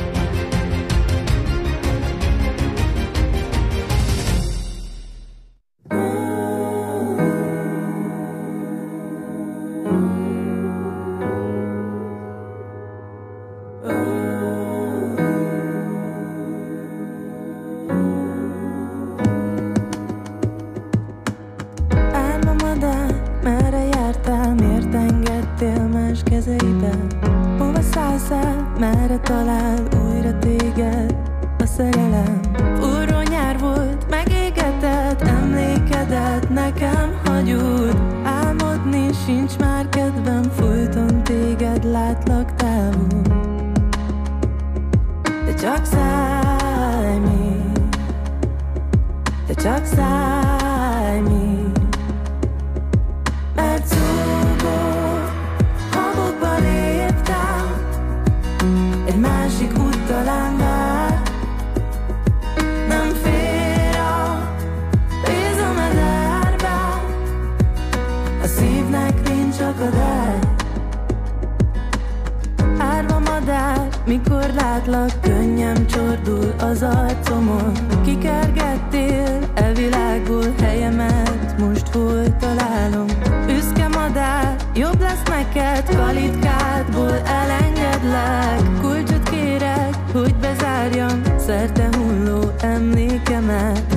Merre talál újra téged a szerelem? Forró nyár volt, megégetett emlékedet nekem hagyod. Álmodni sincs már kedvem, folyton téged látlak távol. De csak szállj még, de csak szállj még, mert szúgó habokba léptem, egy másik út talán vár. Nem fér a vízomedárba, a szívnek nincs akadály. Árva madár, mikor látlak, könnyem csordul az arcomon. Kikergettél e világból helyemet, most hol találom? Büszke madár, jobb lesz neked, kalitkádból elengedlek. Kulcsot kérek, hogy bezárjam szerte hulló emlékemet.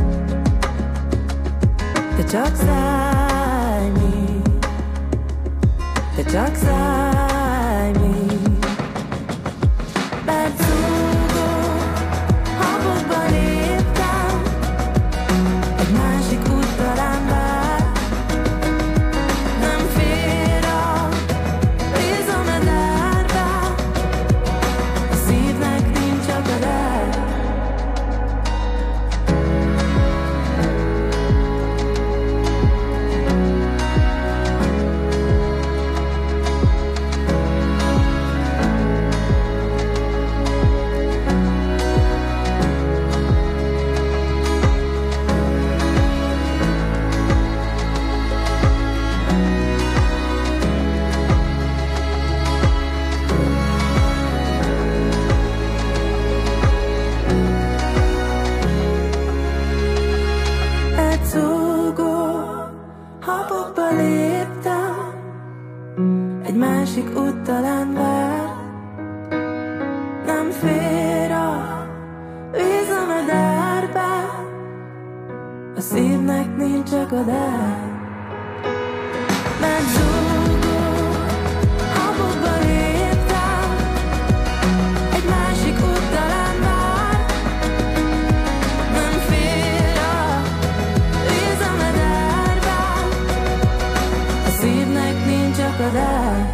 Te csak szállj még, te csak szállj még, mert szúgó habokba léptem, egy másik út talán vár. Nem fér a vízomedárba, a szívnek nincs akadály. Egy szúgó habokba léptem, egy másik út talán vár. Nem fér a vízomedárba, a szívnek nincs akadály. Mert zúgó habokba léptem, egy másik út talán vár. Nem fér a vízomedárba, a szívnek nincs akadály.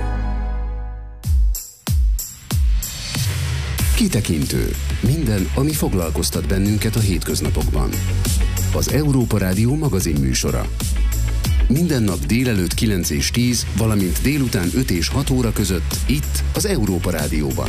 Kitekintő. Minden, ami foglalkoztat bennünket a hétköznapokban. Az Európa Rádió magazin műsora. Minden nap délelőtt 9 és 10, valamint délután 5 és 6 óra között itt az Európa Rádióban.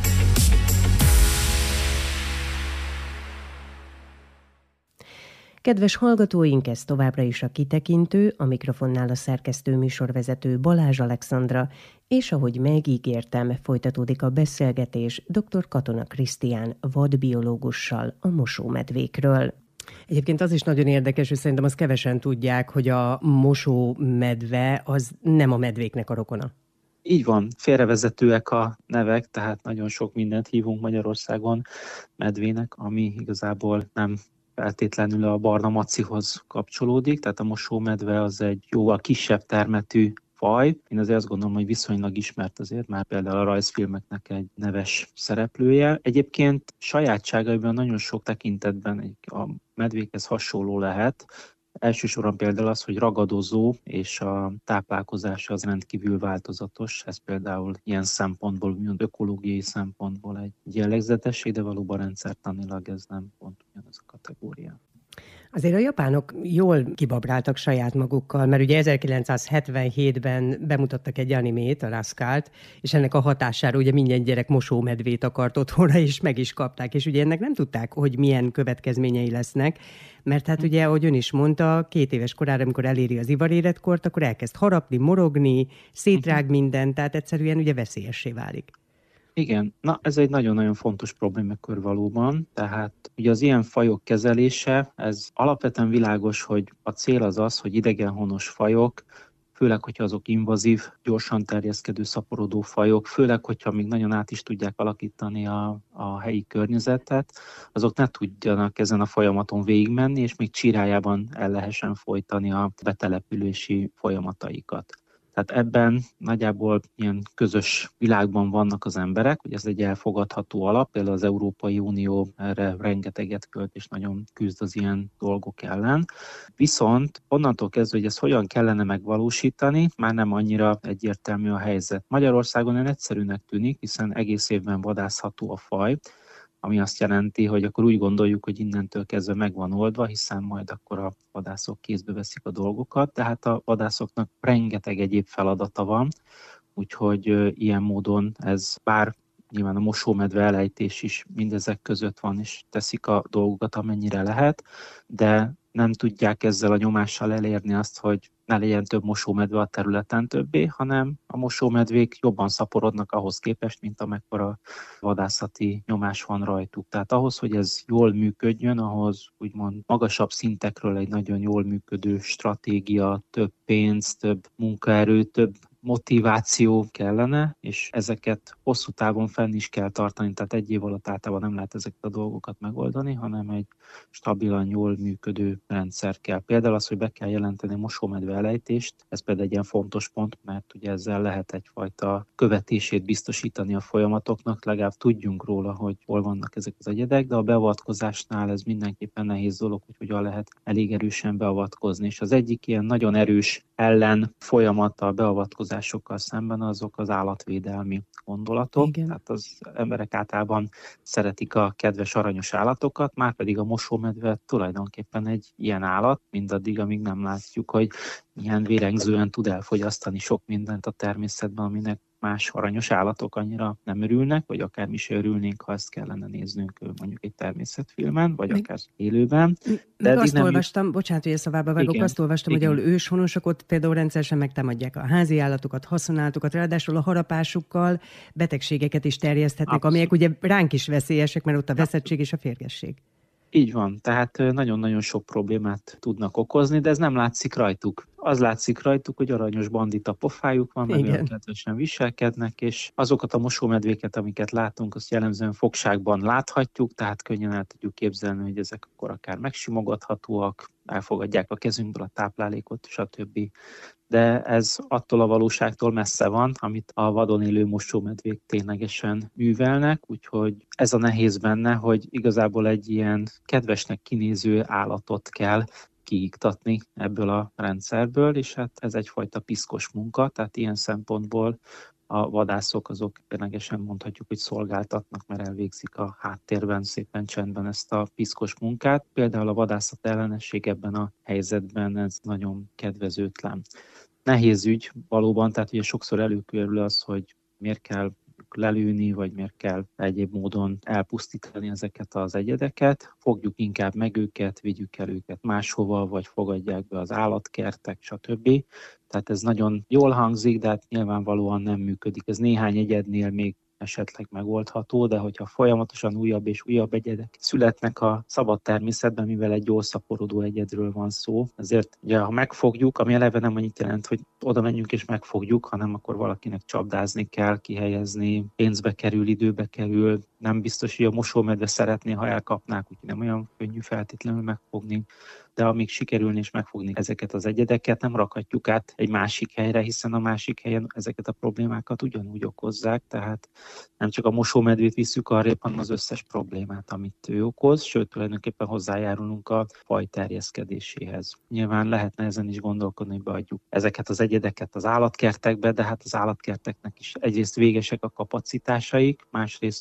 Kedves hallgatóink, ez továbbra is a Kitekintő, a mikrofonnál a szerkesztő műsorvezető Balázs Alexandra, és ahogy megígértem, folytatódik a beszélgetés dr. Katona Krisztián vadbiológussal a mosómedvékről. Egyébként az is nagyon érdekes, hogy szerintem azt kevesen tudják, hogy a mosómedve az nem a medvéknek a rokona. Így van, félrevezetőek a nevek, tehát nagyon sok mindent hívunk Magyarországon medvének, ami igazából nem feltétlenül a barna macihoz kapcsolódik, tehát a mosómedve az egy jóval kisebb termetű faj. Én azért azt gondolom, hogy viszonylag ismert azért, már például a rajzfilmeknek egy neves szereplője. Egyébként sajátságaiban nagyon sok tekintetben a medvékhez hasonló lehet. Elsősorban például az, hogy ragadozó, és a táplálkozása az rendkívül változatos. Ez például ilyen szempontból, ökológiai szempontból egy jellegzetesség, de valóban rendszertanilag ez nem pont ugyanaz a kategória. Azért a japánok jól kibabráltak saját magukkal, mert ugye 1977-ben bemutattak egy animét, a Rascalt, és ennek a hatására ugye minden gyerek mosómedvét akart otthonra, és meg is kapták. És ugye ennek nem tudták, hogy milyen következményei lesznek, mert hát ugye, ahogy ön is mondta, 2 éves korára, amikor eléri az ivaréretkort, akkor elkezd harapni, morogni, szétrág minden, tehát egyszerűen ugye veszélyessé válik. Igen, na ez egy nagyon-nagyon fontos problémakör valóban, tehát ugye az ilyen fajok kezelése, ez alapvetően világos, hogy a cél az az, hogy idegenhonos fajok, főleg, hogyha azok invazív, gyorsan terjeszkedő, szaporodó fajok, főleg, hogyha még nagyon át is tudják alakítani a helyi környezetet, azok ne tudjanak ezen a folyamaton végigmenni, és még csirájában el lehessen folytani a betelepülési folyamataikat. Tehát ebben nagyjából ilyen közös világban vannak az emberek, hogy ez egy elfogadható alap, például az Európai Unió erre rengeteget költ, és nagyon küzd az ilyen dolgok ellen. Viszont onnantól kezdve, hogy ezt hogyan kellene megvalósítani, már nem annyira egyértelmű a helyzet. Magyarországon egyszerűnek tűnik, hiszen egész évben vadászható a faj, ami azt jelenti, hogy akkor úgy gondoljuk, hogy innentől kezdve meg van oldva, hiszen majd akkor a vadászok kézbe veszik a dolgokat, tehát a vadászoknak rengeteg egyéb feladata van, úgyhogy ilyen módon ez bár nyilván a mosómedve elejtés is mindezek között van, és teszik a dolgokat, amennyire lehet, de nem tudják ezzel a nyomással elérni azt, hogy ne legyen több mosómedve a területen többé, hanem a mosómedvék jobban szaporodnak ahhoz képest, mint amekkora vadászati nyomás van rajtuk. Tehát ahhoz, hogy ez jól működjön, ahhoz úgymond magasabb szintekről egy nagyon jól működő stratégia, több pénz, több munkaerő, több motiváció kellene, és ezeket hosszú távon fenn is kell tartani, tehát egy év alatt általában nem lehet ezeket a dolgokat megoldani, hanem egy stabilan jól működő rendszer kell. Például az, hogy be kell jelenteni a mosómedve elejtést, ez például egy ilyen fontos pont, mert ugye ezzel lehet egyfajta követését biztosítani a folyamatoknak, legalább tudjunk róla, hogy hol vannak ezek az egyedek, de a beavatkozásnál ez mindenképpen nehéz dolog, hogy hogyan lehet elég erősen beavatkozni. És az egyik ilyen nagyon erős ellen folyamata a beavatkozásokkal szemben azok az állatvédelmi gondolatok. Igen. Tehát az emberek általában szeretik a kedves aranyos állatokat, márpedig a mosómedve tulajdonképpen egy ilyen állat, mindaddig, amíg nem látjuk, hogy milyen vérengzően tud elfogyasztani sok mindent a természetben, aminek más aranyos állatok annyira nem örülnek, vagy akár mi se örülnénk, ha ezt kellene néznünk mondjuk egy természetfilmen, vagy akár élőben. De azt olvastam, bocsánat, hogy a szavába vágok, azt olvastam, hogy ahol őshonosok, ott például rendszeresen megtámadják a házi állatokat, haszonállatokat, ráadásul a harapásukkal betegségeket is terjeszthetnek, amelyek ugye ránk is veszélyesek, mert ott a veszettség és a férgesség. Így van, tehát nagyon-nagyon sok problémát tudnak okozni, de ez nem látszik rajtuk. Az látszik rajtuk, hogy aranyos bandita pofájuk van, meg olyan kedvesen viselkednek, és azokat a mosómedvéket, amiket látunk, azt jellemzően fogságban láthatjuk, tehát könnyen el tudjuk képzelni, hogy ezek akkor akár megsimogathatóak, elfogadják a kezünkből a táplálékot, stb. De ez attól a valóságtól messze van, amit a vadon élő mosómedvék ténylegesen művelnek, úgyhogy ez a nehéz benne, hogy igazából egy ilyen kedvesnek kinéző állatot kell kiiktatni ebből a rendszerből, és hát ez egyfajta piszkos munka, tehát ilyen szempontból a vadászok azok ténylegesen mondhatjuk, hogy szolgáltatnak, mert elvégzik a háttérben szépen csendben ezt a piszkos munkát. Például a vadászat ellenesség ebben a helyzetben ez nagyon kedvezőtlen. Nehéz ügy valóban, tehát ugye sokszor előkerül az, hogy miért kell lelőni, vagy miért kell egyéb módon elpusztítani ezeket az egyedeket. Fogjuk inkább meg őket, vigyük el őket máshova, vagy fogadják be az állatkertek, stb. Tehát ez nagyon jól hangzik, de hát nyilvánvalóan nem működik. Ez néhány egyednél még esetleg megoldható, de hogyha folyamatosan újabb és újabb egyedek születnek a szabad természetben, mivel egy jól szaporodó egyedről van szó, ezért ugye, ha megfogjuk, ami eleve nem annyit jelent, hogy oda menjünk és megfogjuk, hanem akkor valakinek csapdázni kell, kihelyezni, pénzbe kerül, időbe kerül, nem biztos, hogy a mosómedve szeretné, ha elkapnák, úgyhogy nem olyan könnyű feltétlenül megfogni. De amíg sikerülni és megfogni ezeket az egyedeket, nem rakhatjuk át egy másik helyre, hiszen a másik helyen ezeket a problémákat ugyanúgy okozzák, tehát nem csak a mosómedvét visszük arrébb, hanem az összes problémát, amit ő okoz, sőt, tulajdonképpen hozzájárulunk a faj terjeszkedéséhez. Nyilván lehetne ezen is gondolkodni, hogy beadjuk ezeket az egyedeket az állatkertekbe, de hát az állatkerteknek is egyrészt végesek a kapacitásaik, másrészt pedig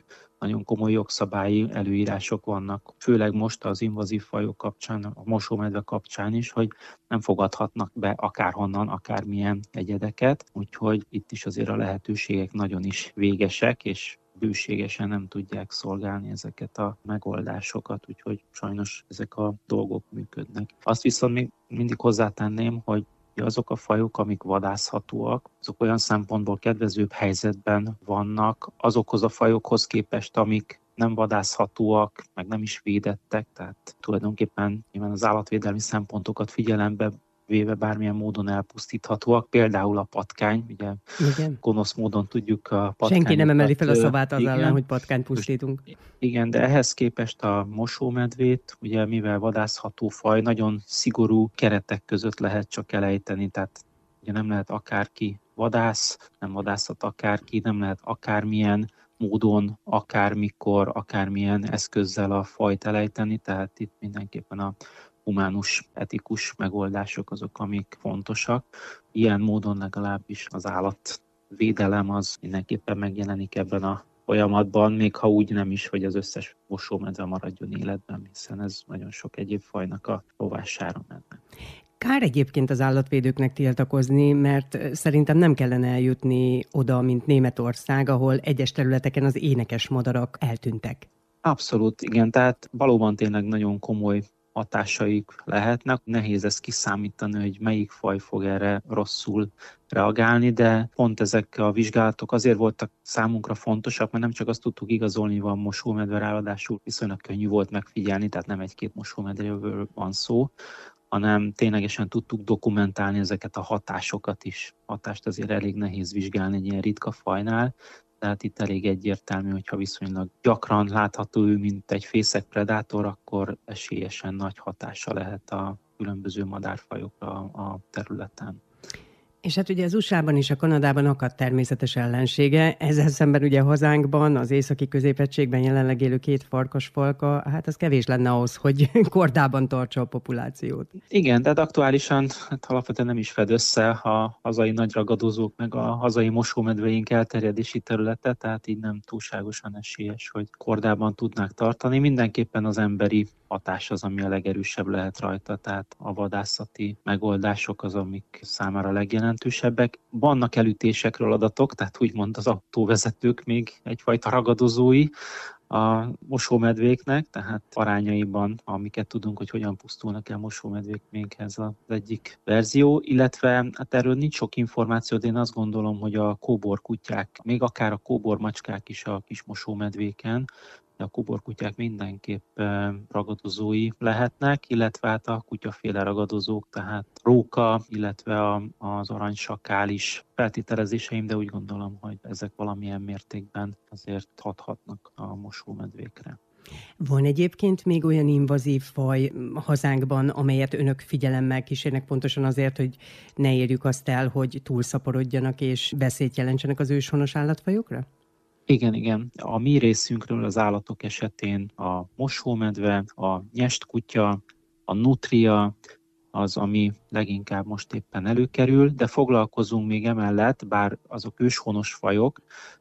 nagyon komoly jogszabályi előírások vannak, főleg most az invazív fajok kapcsán, a mosómedve kapcsán is, hogy nem fogadhatnak be akárhonnan, akármilyen egyedeket, úgyhogy itt is azért a lehetőségek nagyon is végesek, és bőségesen nem tudják szolgálni ezeket a megoldásokat, úgyhogy sajnos ezek a dolgok működnek. Azt viszont még mindig hozzátenném, hogy azok a fajok, amik vadászhatóak, azok olyan szempontból kedvezőbb helyzetben vannak azokhoz a fajokhoz képest, amik nem vadászhatóak, meg nem is védettek, tehát tulajdonképpen nyilván az állatvédelmi szempontokat figyelembe véve bármilyen módon elpusztíthatóak, például a patkány, ugye Igen. gonosz módon tudjuk a patkányokat. Senki nem emeli fel a szavát az ellen, hogy patkányt pusztítunk. Igen, de ehhez képest a mosómedvét, ugye mivel vadászható faj, nagyon szigorú keretek között lehet csak elejteni, tehát ugye nem lehet akárki vadász, nem vadászhat akárki, nem lehet akármilyen módon, akármikor, akármilyen eszközzel a fajt elejteni, tehát itt mindenképpen a humánus, etikus megoldások azok, amik fontosak. Ilyen módon legalábbis az állatvédelem az mindenképpen megjelenik ebben a folyamatban, még ha úgy nem is, hogy az összes mosómedve maradjon életben, hiszen ez nagyon sok egyéb fajnak a rovására menne. Kár egyébként az állatvédőknek tiltakozni, mert szerintem nem kellene eljutni oda, mint Németország, ahol egyes területeken az énekes madarak eltűntek. Abszolút, igen, tehát valóban tényleg nagyon komoly hatásaik lehetnek. Nehéz ezt kiszámítani, hogy melyik faj fog erre rosszul reagálni, de pont ezek a vizsgálatok azért voltak számunkra fontosak, mert nem csak azt tudtuk igazolni, hogy van mosómedve, ráadásul viszonylag könnyű volt megfigyelni, tehát nem egy-két mosómedvéről van szó, hanem ténylegesen tudtuk dokumentálni ezeket a hatásokat is. Hatást azért elég nehéz vizsgálni egy ilyen ritka fajnál, tehát itt elég egyértelmű, hogyha viszonylag gyakran látható ő, mint egy fészek predátor, akkor esélyesen nagy hatása lehet a különböző madárfajokra a területen. És hát ugye az USA-ban és a Kanadában akadt természetes ellensége, ezzel szemben ugye hazánkban, az északi középegységben jelenleg élő 2 farkasfalka, hát az kevés lenne ahhoz, hogy kordában tartsa a populációt. Igen, de aktuálisan alapvetően nem is fed össze a hazai nagyragadozók meg a hazai mosómedveink elterjedési területe, tehát így nem túlságosan esélyes, hogy kordában tudnák tartani. Mindenképpen az emberi hatás az, ami a legerősebb lehet rajta, tehát a vadászati megoldások az, amik számára legjelentősebbek. Vannak elütésekről adatok, tehát úgymond az autóvezetők még egyfajta ragadozói a mosómedvéknek, tehát arányaiban, amiket tudunk, hogy hogyan pusztulnak el mosómedvék, még ez az egyik verzió, illetve hát erről nincs sok információ, de én azt gondolom, hogy a kóborkutyák, még akár a kóbormacskák is a kis mosómedvéken, a kóborkutyák mindenképp ragadozói lehetnek, illetve hát a kutyaféle ragadozók, tehát róka, illetve az aranysakál is feltételezéseim, de úgy gondolom, hogy ezek valamilyen mértékben azért hathatnak a mosómedvékre. Van egyébként még olyan invazív faj hazánkban, amelyet önök figyelemmel kísérnek pontosan azért, hogy ne érjük azt el, hogy túlszaporodjanak és veszélyt jelentsenek az őshonos állatfajokra? Igen. A mi részünkről az állatok esetén a mosómedve, a nyestkutya, a nutria az, ami leginkább most éppen előkerül, de foglalkozunk még emellett, bár azok őshonos fajok,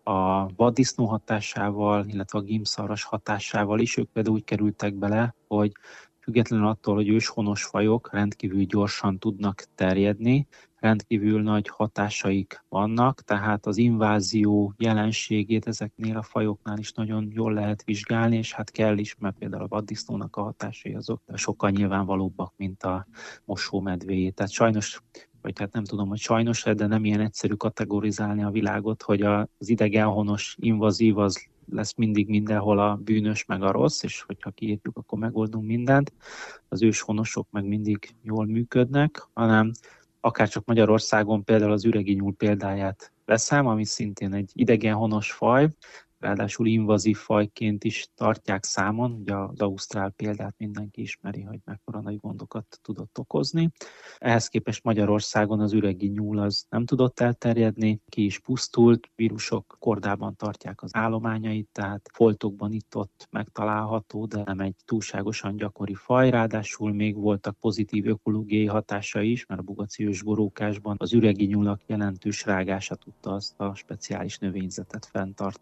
a vaddisznó hatásával, illetve a gimbszaras hatásával is, ők például úgy kerültek bele, hogy függetlenül attól, hogy őshonos fajok rendkívül gyorsan tudnak terjedni, rendkívül nagy hatásaik vannak, tehát az invázió jelenségét ezeknél a fajoknál is nagyon jól lehet vizsgálni, és hát kell is, mert például a vaddisznónak a hatásai azok sokkal nyilvánvalóbbak, mint a mosómedvéjé. Tehát sajnos, vagy hát nem tudom, hogy sajnos, de nem ilyen egyszerű kategorizálni a világot, hogy az idegenhonos invazív az lesz mindig mindenhol a bűnös meg a rossz, és hogyha kiírtjuk, akkor megoldunk mindent. Az őshonosok meg mindig jól működnek, hanem akárcsak Magyarországon például az üregi nyúl példáját veszem, ami szintén egy idegenhonos faj, ráadásul invazív fajként is tartják számon, ugye az ausztrál példát mindenki ismeri, hogy mekkora nagy gondokat tudott okozni. Ehhez képest Magyarországon az üregi nyúl az nem tudott elterjedni, ki is pusztult, vírusok kordában tartják az állományait, tehát foltokban itt-ott megtalálható, de nem egy túlságosan gyakori faj, ráadásul még voltak pozitív ökológiai hatásai is, mert a bugaci ősborókásban az üregi nyulak jelentős rágása tudta azt a speciális növényzetet fenntartani, ami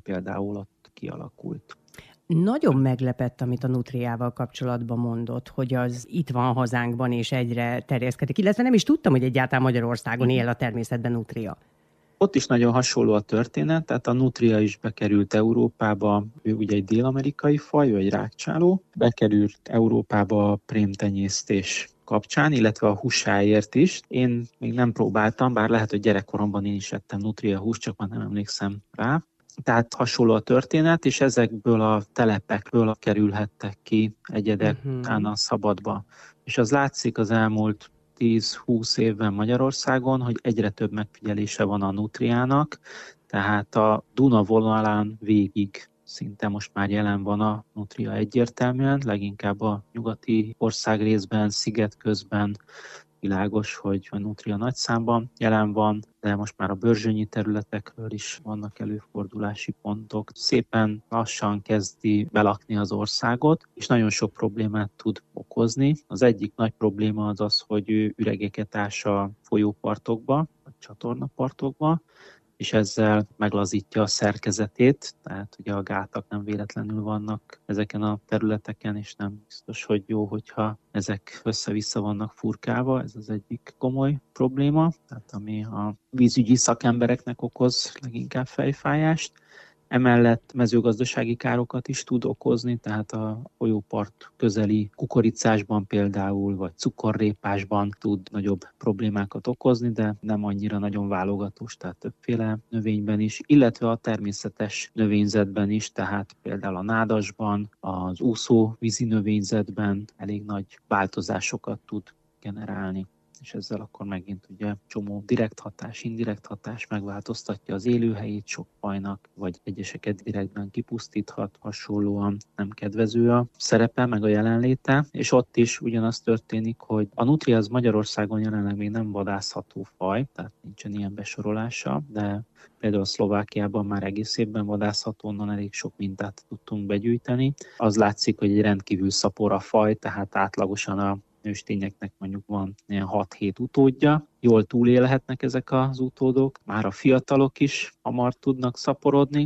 például ott kialakult. Nagyon meglepett, amit a nutriával kapcsolatban mondott, hogy az itt van hazánkban és egyre terjeszkedik, illetve nem is tudtam, hogy egyáltalán Magyarországon él a természetben nutria. Ott is nagyon hasonló a történet, tehát a nutria is bekerült Európába, ő ugye egy dél-amerikai faj, ő egy rágcsáló, bekerült Európába a prémtenyésztés kapcsán, illetve a húsáért is. Én még nem próbáltam, bár lehet, hogy gyerekkoromban én is ettem nutria húst, csak már nem emlékszem rá. Tehát hasonló a történet, és ezekből a telepekből kerülhettek ki egyedek utána szabadba. És az látszik az elmúlt 10-20 évben Magyarországon, hogy egyre több megfigyelése van a nutriának, tehát a Duna vonalán végig szinte most már jelen van a nutria egyértelműen, leginkább a nyugati országrészben, szigetközben világos, hogy a nutria nagy számban jelen van, de most már a börzsönyi területekről is vannak előfordulási pontok. Szépen lassan kezdi belakni az országot, és nagyon sok problémát tud okozni. Az egyik nagy probléma az az, hogy ő üregeket ás a folyópartokba, vagy csatornapartokba, és ezzel meglazítja a szerkezetét, tehát ugye a gátak nem véletlenül vannak ezeken a területeken, és nem biztos, hogy jó, hogyha ezek össze-vissza vannak furkálva, ez az egyik komoly probléma, tehát ami a vízügyi szakembereknek okoz leginkább fejfájást. Emellett mezőgazdasági károkat is tud okozni, tehát a folyópart közeli kukoricásban például, vagy cukorrépásban tud nagyobb problémákat okozni, de nem annyira nagyon válogatós, tehát többféle növényben is, illetve a természetes növényzetben is, tehát például a nádasban, az úszó vízi növényzetben elég nagy változásokat tud generálni. És ezzel akkor megint ugye csomó direkt hatás, indirekt hatás megváltoztatja az élőhelyét sok fajnak, vagy egyeseket direktben kipusztíthat, hasonlóan nem kedvező a szerepe, meg a jelenléte, és ott is ugyanaz történik, hogy a nutria az Magyarországon jelenleg még nem vadászható faj, tehát nincsen ilyen besorolása, de például Szlovákiában már egész évben vadászható, onnan elég sok mintát tudtunk begyűjteni. Az látszik, hogy egy rendkívül szapora faj, tehát átlagosan a nőstényeknek mondjuk van ilyen 6-7 utódja, jól túlélhetnek ezek az utódok, már a fiatalok is hamar tudnak szaporodni,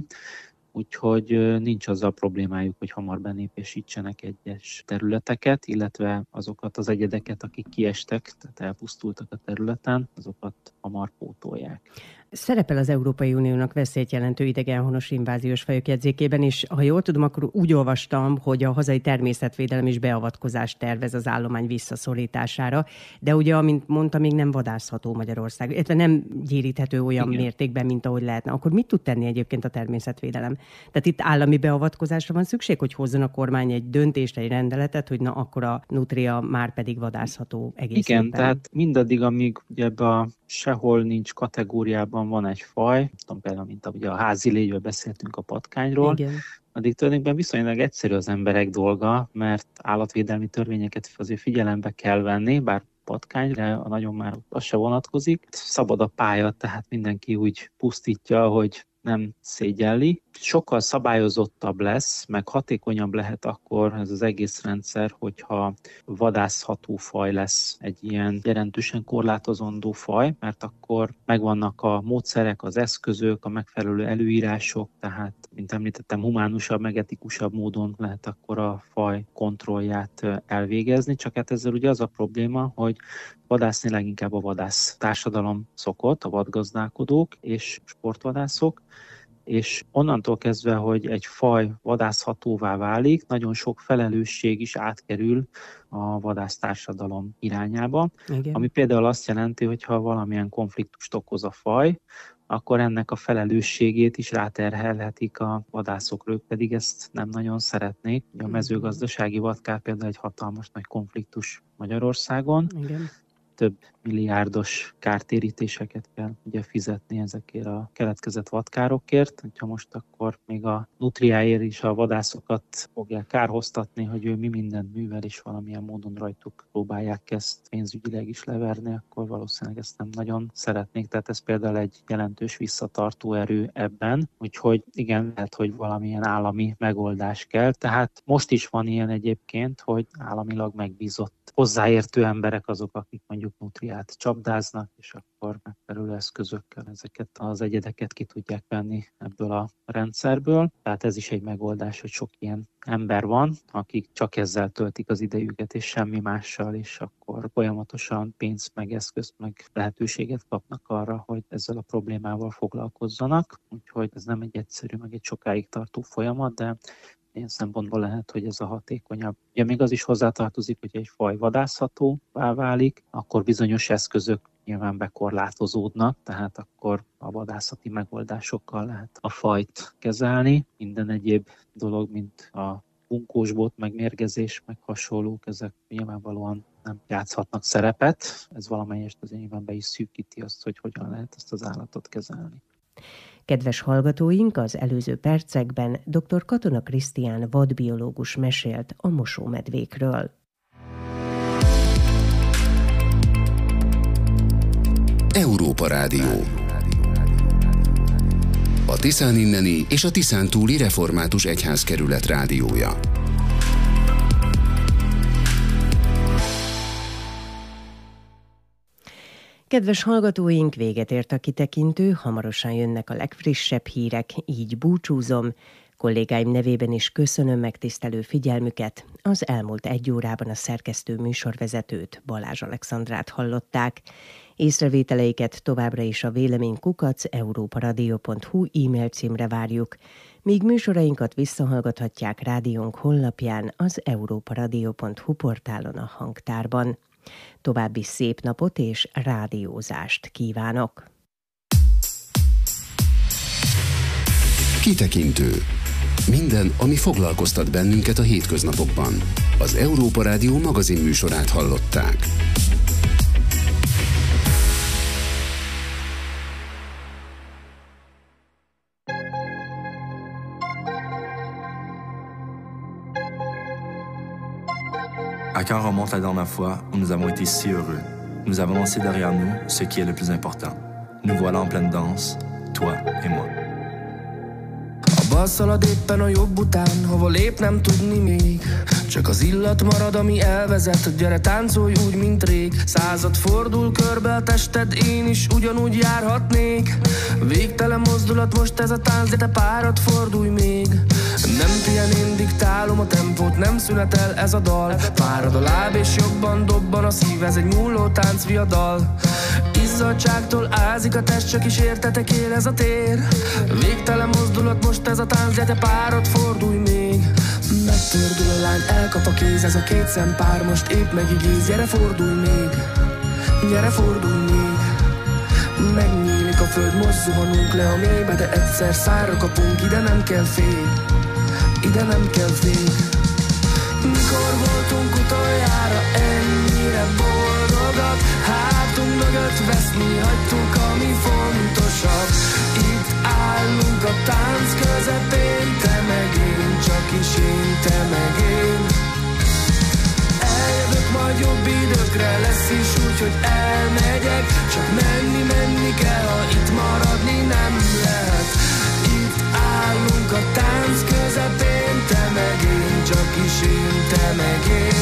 úgyhogy nincs azzal problémájuk, hogy hamar benépesítsenek egyes területeket, illetve azokat az egyedeket, akik kiestek, tehát elpusztultak a területen, azokat hamar pótolják. Szerepel az Európai Uniónak veszélyt jelentő idegenhonos inváziós fajok jegyzékében, és ha jól tudom, akkor úgy olvastam, hogy a hazai természetvédelem is beavatkozást tervez az állomány visszaszorítására, de ugye, amint mondta, még nem vadászható Magyarország, illetve nem gyéríthető olyan mértékben, mint ahogy lehetne. Akkor mit tud tenni egyébként a természetvédelem? Tehát itt állami beavatkozásra van szükség, hogy hozzon a kormány egy döntést, egy rendeletet, hogy na akkor a nutria már pedig vadászható egész Igen, évben. tehát mindaddig, amíg ugye ebbe a sehol nincs kategóriában van egy faj, tudom például, mint ugye a házi légyről beszéltünk a patkányról, igen, addig tulajdonképpen viszonylag egyszerű az emberek dolga, mert állatvédelmi törvényeket azért figyelembe kell venni, bár patkányra nagyon már az se vonatkozik. Szabad a pálya, tehát mindenki úgy pusztítja, hogy nem szégyelli. Sokkal szabályozottabb lesz, meg hatékonyabb lehet akkor ez az egész rendszer, hogyha vadászható faj lesz egy ilyen jelentősen korlátozandó faj, mert akkor megvannak a módszerek, az eszközök, a megfelelő előírások, tehát, mint említettem, humánusabb, meg etikusabb módon lehet akkor a faj kontrollját elvégezni, csak hát ezzel ugye az a probléma, hogy vadászni leginkább a vadász társadalom szokott, a vadgazdálkodók és sportvadászok, és onnantól kezdve, hogy egy faj vadászhatóvá válik, nagyon sok felelősség is átkerül a vadásztársadalom irányába, igen. Ami például azt jelenti, hogy ha valamilyen konfliktust okoz a faj, akkor ennek a felelősségét is ráterhelhetik a vadászokra, ők pedig ezt nem nagyon szeretnék. A mezőgazdasági vadkár például egy hatalmas nagy konfliktus Magyarországon. Igen. Több milliárdos kártérítéseket kell ugye fizetni ezekért a keletkezett vadkárokért. Ha most akkor még a nutriáért is a vadászokat fogják kárhoztatni, hogy ő mi mindent művel, és valamilyen módon rajtuk próbálják ezt pénzügyileg is leverni, akkor valószínűleg ezt nem nagyon szeretnék. Tehát ez például egy jelentős visszatartó erő ebben, úgyhogy igen, lehet, hogy valamilyen állami megoldás kell. Tehát most is van ilyen egyébként, hogy államilag megbízott hozzáértő emberek azok, akik mondjuk mondjuk nutriát csapdáznak, és akkor megfelelő eszközökkel ezeket az egyedeket ki tudják venni ebből a rendszerből. Tehát ez is egy megoldás, hogy sok ilyen ember van, akik csak ezzel töltik az idejüket, és semmi mással, és akkor folyamatosan pénzt, meg eszközt, meg lehetőséget kapnak arra, hogy ezzel a problémával foglalkozzanak. Úgyhogy ez nem egy egyszerű, meg egy sokáig tartó folyamat, de ilyen szempontból lehet, hogy ez a hatékonyabb. Ugye még az is hozzátartozik, hogy egy faj vadászhatóvá válik, akkor bizonyos eszközök nyilván bekorlátozódnak, tehát akkor a vadászati megoldásokkal lehet a fajt kezelni. Minden egyéb dolog, mint a bunkósbot, meg mérgezés, meg hasonlók, ezek nyilvánvalóan nem játszhatnak szerepet. Ez valamelyest azért nyilván be is szűkíti azt, hogy hogyan lehet ezt az állatot kezelni. Kedves hallgatóink, az előző percekben dr. Katona Krisztián vadbiológus mesélt a mosómedvékről. Európa Rádió. A Tiszán inneni és a Tiszán túli református egyházkerület rádiója. Kedves hallgatóink, véget ért a kitekintő, hamarosan jönnek a legfrissebb hírek, így búcsúzom. Kollégáim nevében is köszönöm megtisztelő figyelmüket. Az elmúlt 1 órában a szerkesztő műsorvezetőt, Balázs Alexandrát hallották. Észrevételeiket továbbra is a vélemény@europaradio.hu e-mail címre várjuk, míg műsorainkat visszahallgathatják rádiónk honlapján, az europaradio.hu portálon a hangtárban. További szép napot és rádiózást kívánok! Kitekintő. Minden, ami foglalkoztat bennünket a hétköznapokban. Az Európa Rádió magazin műsorát hallották. À quand remonte la dernière fois où nous avons été si heureux? Nous avons laissé derrière nous ce qui est le plus important. Nous voilà en pleine danse, toi et moi. A bal szalad éppen a jobb után, hova lép nem tudni még. Csak az illat marad, ami elvezet, gyere táncolj úgy, mint rég. Század fordul körbe a tested, én is ugyanúgy járhatnék. Végtelen mozdulat most ez a tánc, de te párat fordulj még. Nem pihen, én diktálom a tempót, nem szünetel ez a dal. Fárad a láb és jobban dobban a szív, ez egy múló táncviadal. Izzadságtól ázik a test, csak is értetek él ez a tér. Végtelen mozdulat most ez a tánc, de te párat fordulj még. Megtördül a lány, elkap a kéz, ez a két szempár most épp megigéz. Gyere fordulj még, gyere fordulj még. Megnyílik a föld, most zuhanunk le a mélybe, de egyszer szárra kapunk, ide nem kell fél, ide nem kell fél. Mikor voltunk utoljára ennyire boldogak? Hátunk mögött veszni hagytuk, ami fontosabb. Itt állunk a tánc közepén, te meg én, csak is én, te meg én. Eljövök majd jobb időkre, lesz is úgy, hogy elmegyek. Csak menni kell, ha itt maradni nem lehet. Itt állunk a tánc közepén, te meg én, csak is én, te meg én.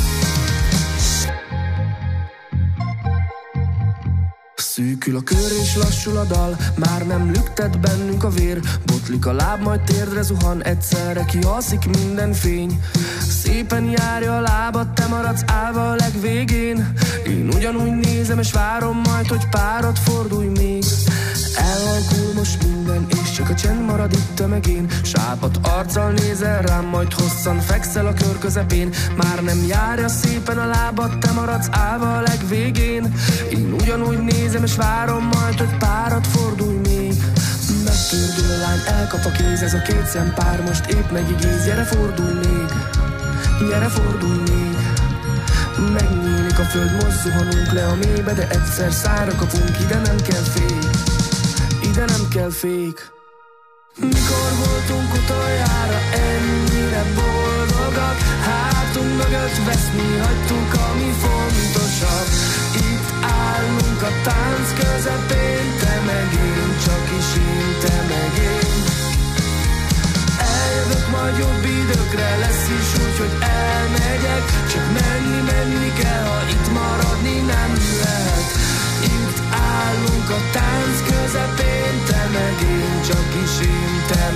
Szűkül a kör és lassul a dal, már nem lüktet bennünk a vér. Botlik a láb, majd térdre zuhan, egyszerre kialszik minden fény. Szépen járja a lábad, te maradsz állva a legvégén. Én ugyanúgy nézem és várom majd, hogy párat fordulj még. Elalkul most minden, és csak a csend marad itt tömegén. Sápadt arccal nézel rám, majd hosszan fekszel a kör közepén. Már nem járja szépen a lábad, te maradsz állva a legvégén. Én ugyanúgy nézem és várom majd, hogy párat fordulj még. Megtördül a lány, elkap a kéz, ez a két szempár most épp megigéz. Gyere fordulj még, gyere fordulj még. Megnyílik a föld, most zuhanunk le a mélybe, de egyszer szárra kapunk, ide nem kell fék, ide nem kell fék. Mikor voltunk utoljára ennyire boldogak? Hátunk mögött veszni hagytuk, ami fontosabb. Itt állunk a tánc közepén, te meg én, csak is én, te meg én. Eljövök majd jobb időkre lesz is úgy, hogy elmegyek. Csak menni kell, ha itt maradni nem lehet. Itt állunk a tánc közepén, te meg én, csak is én, te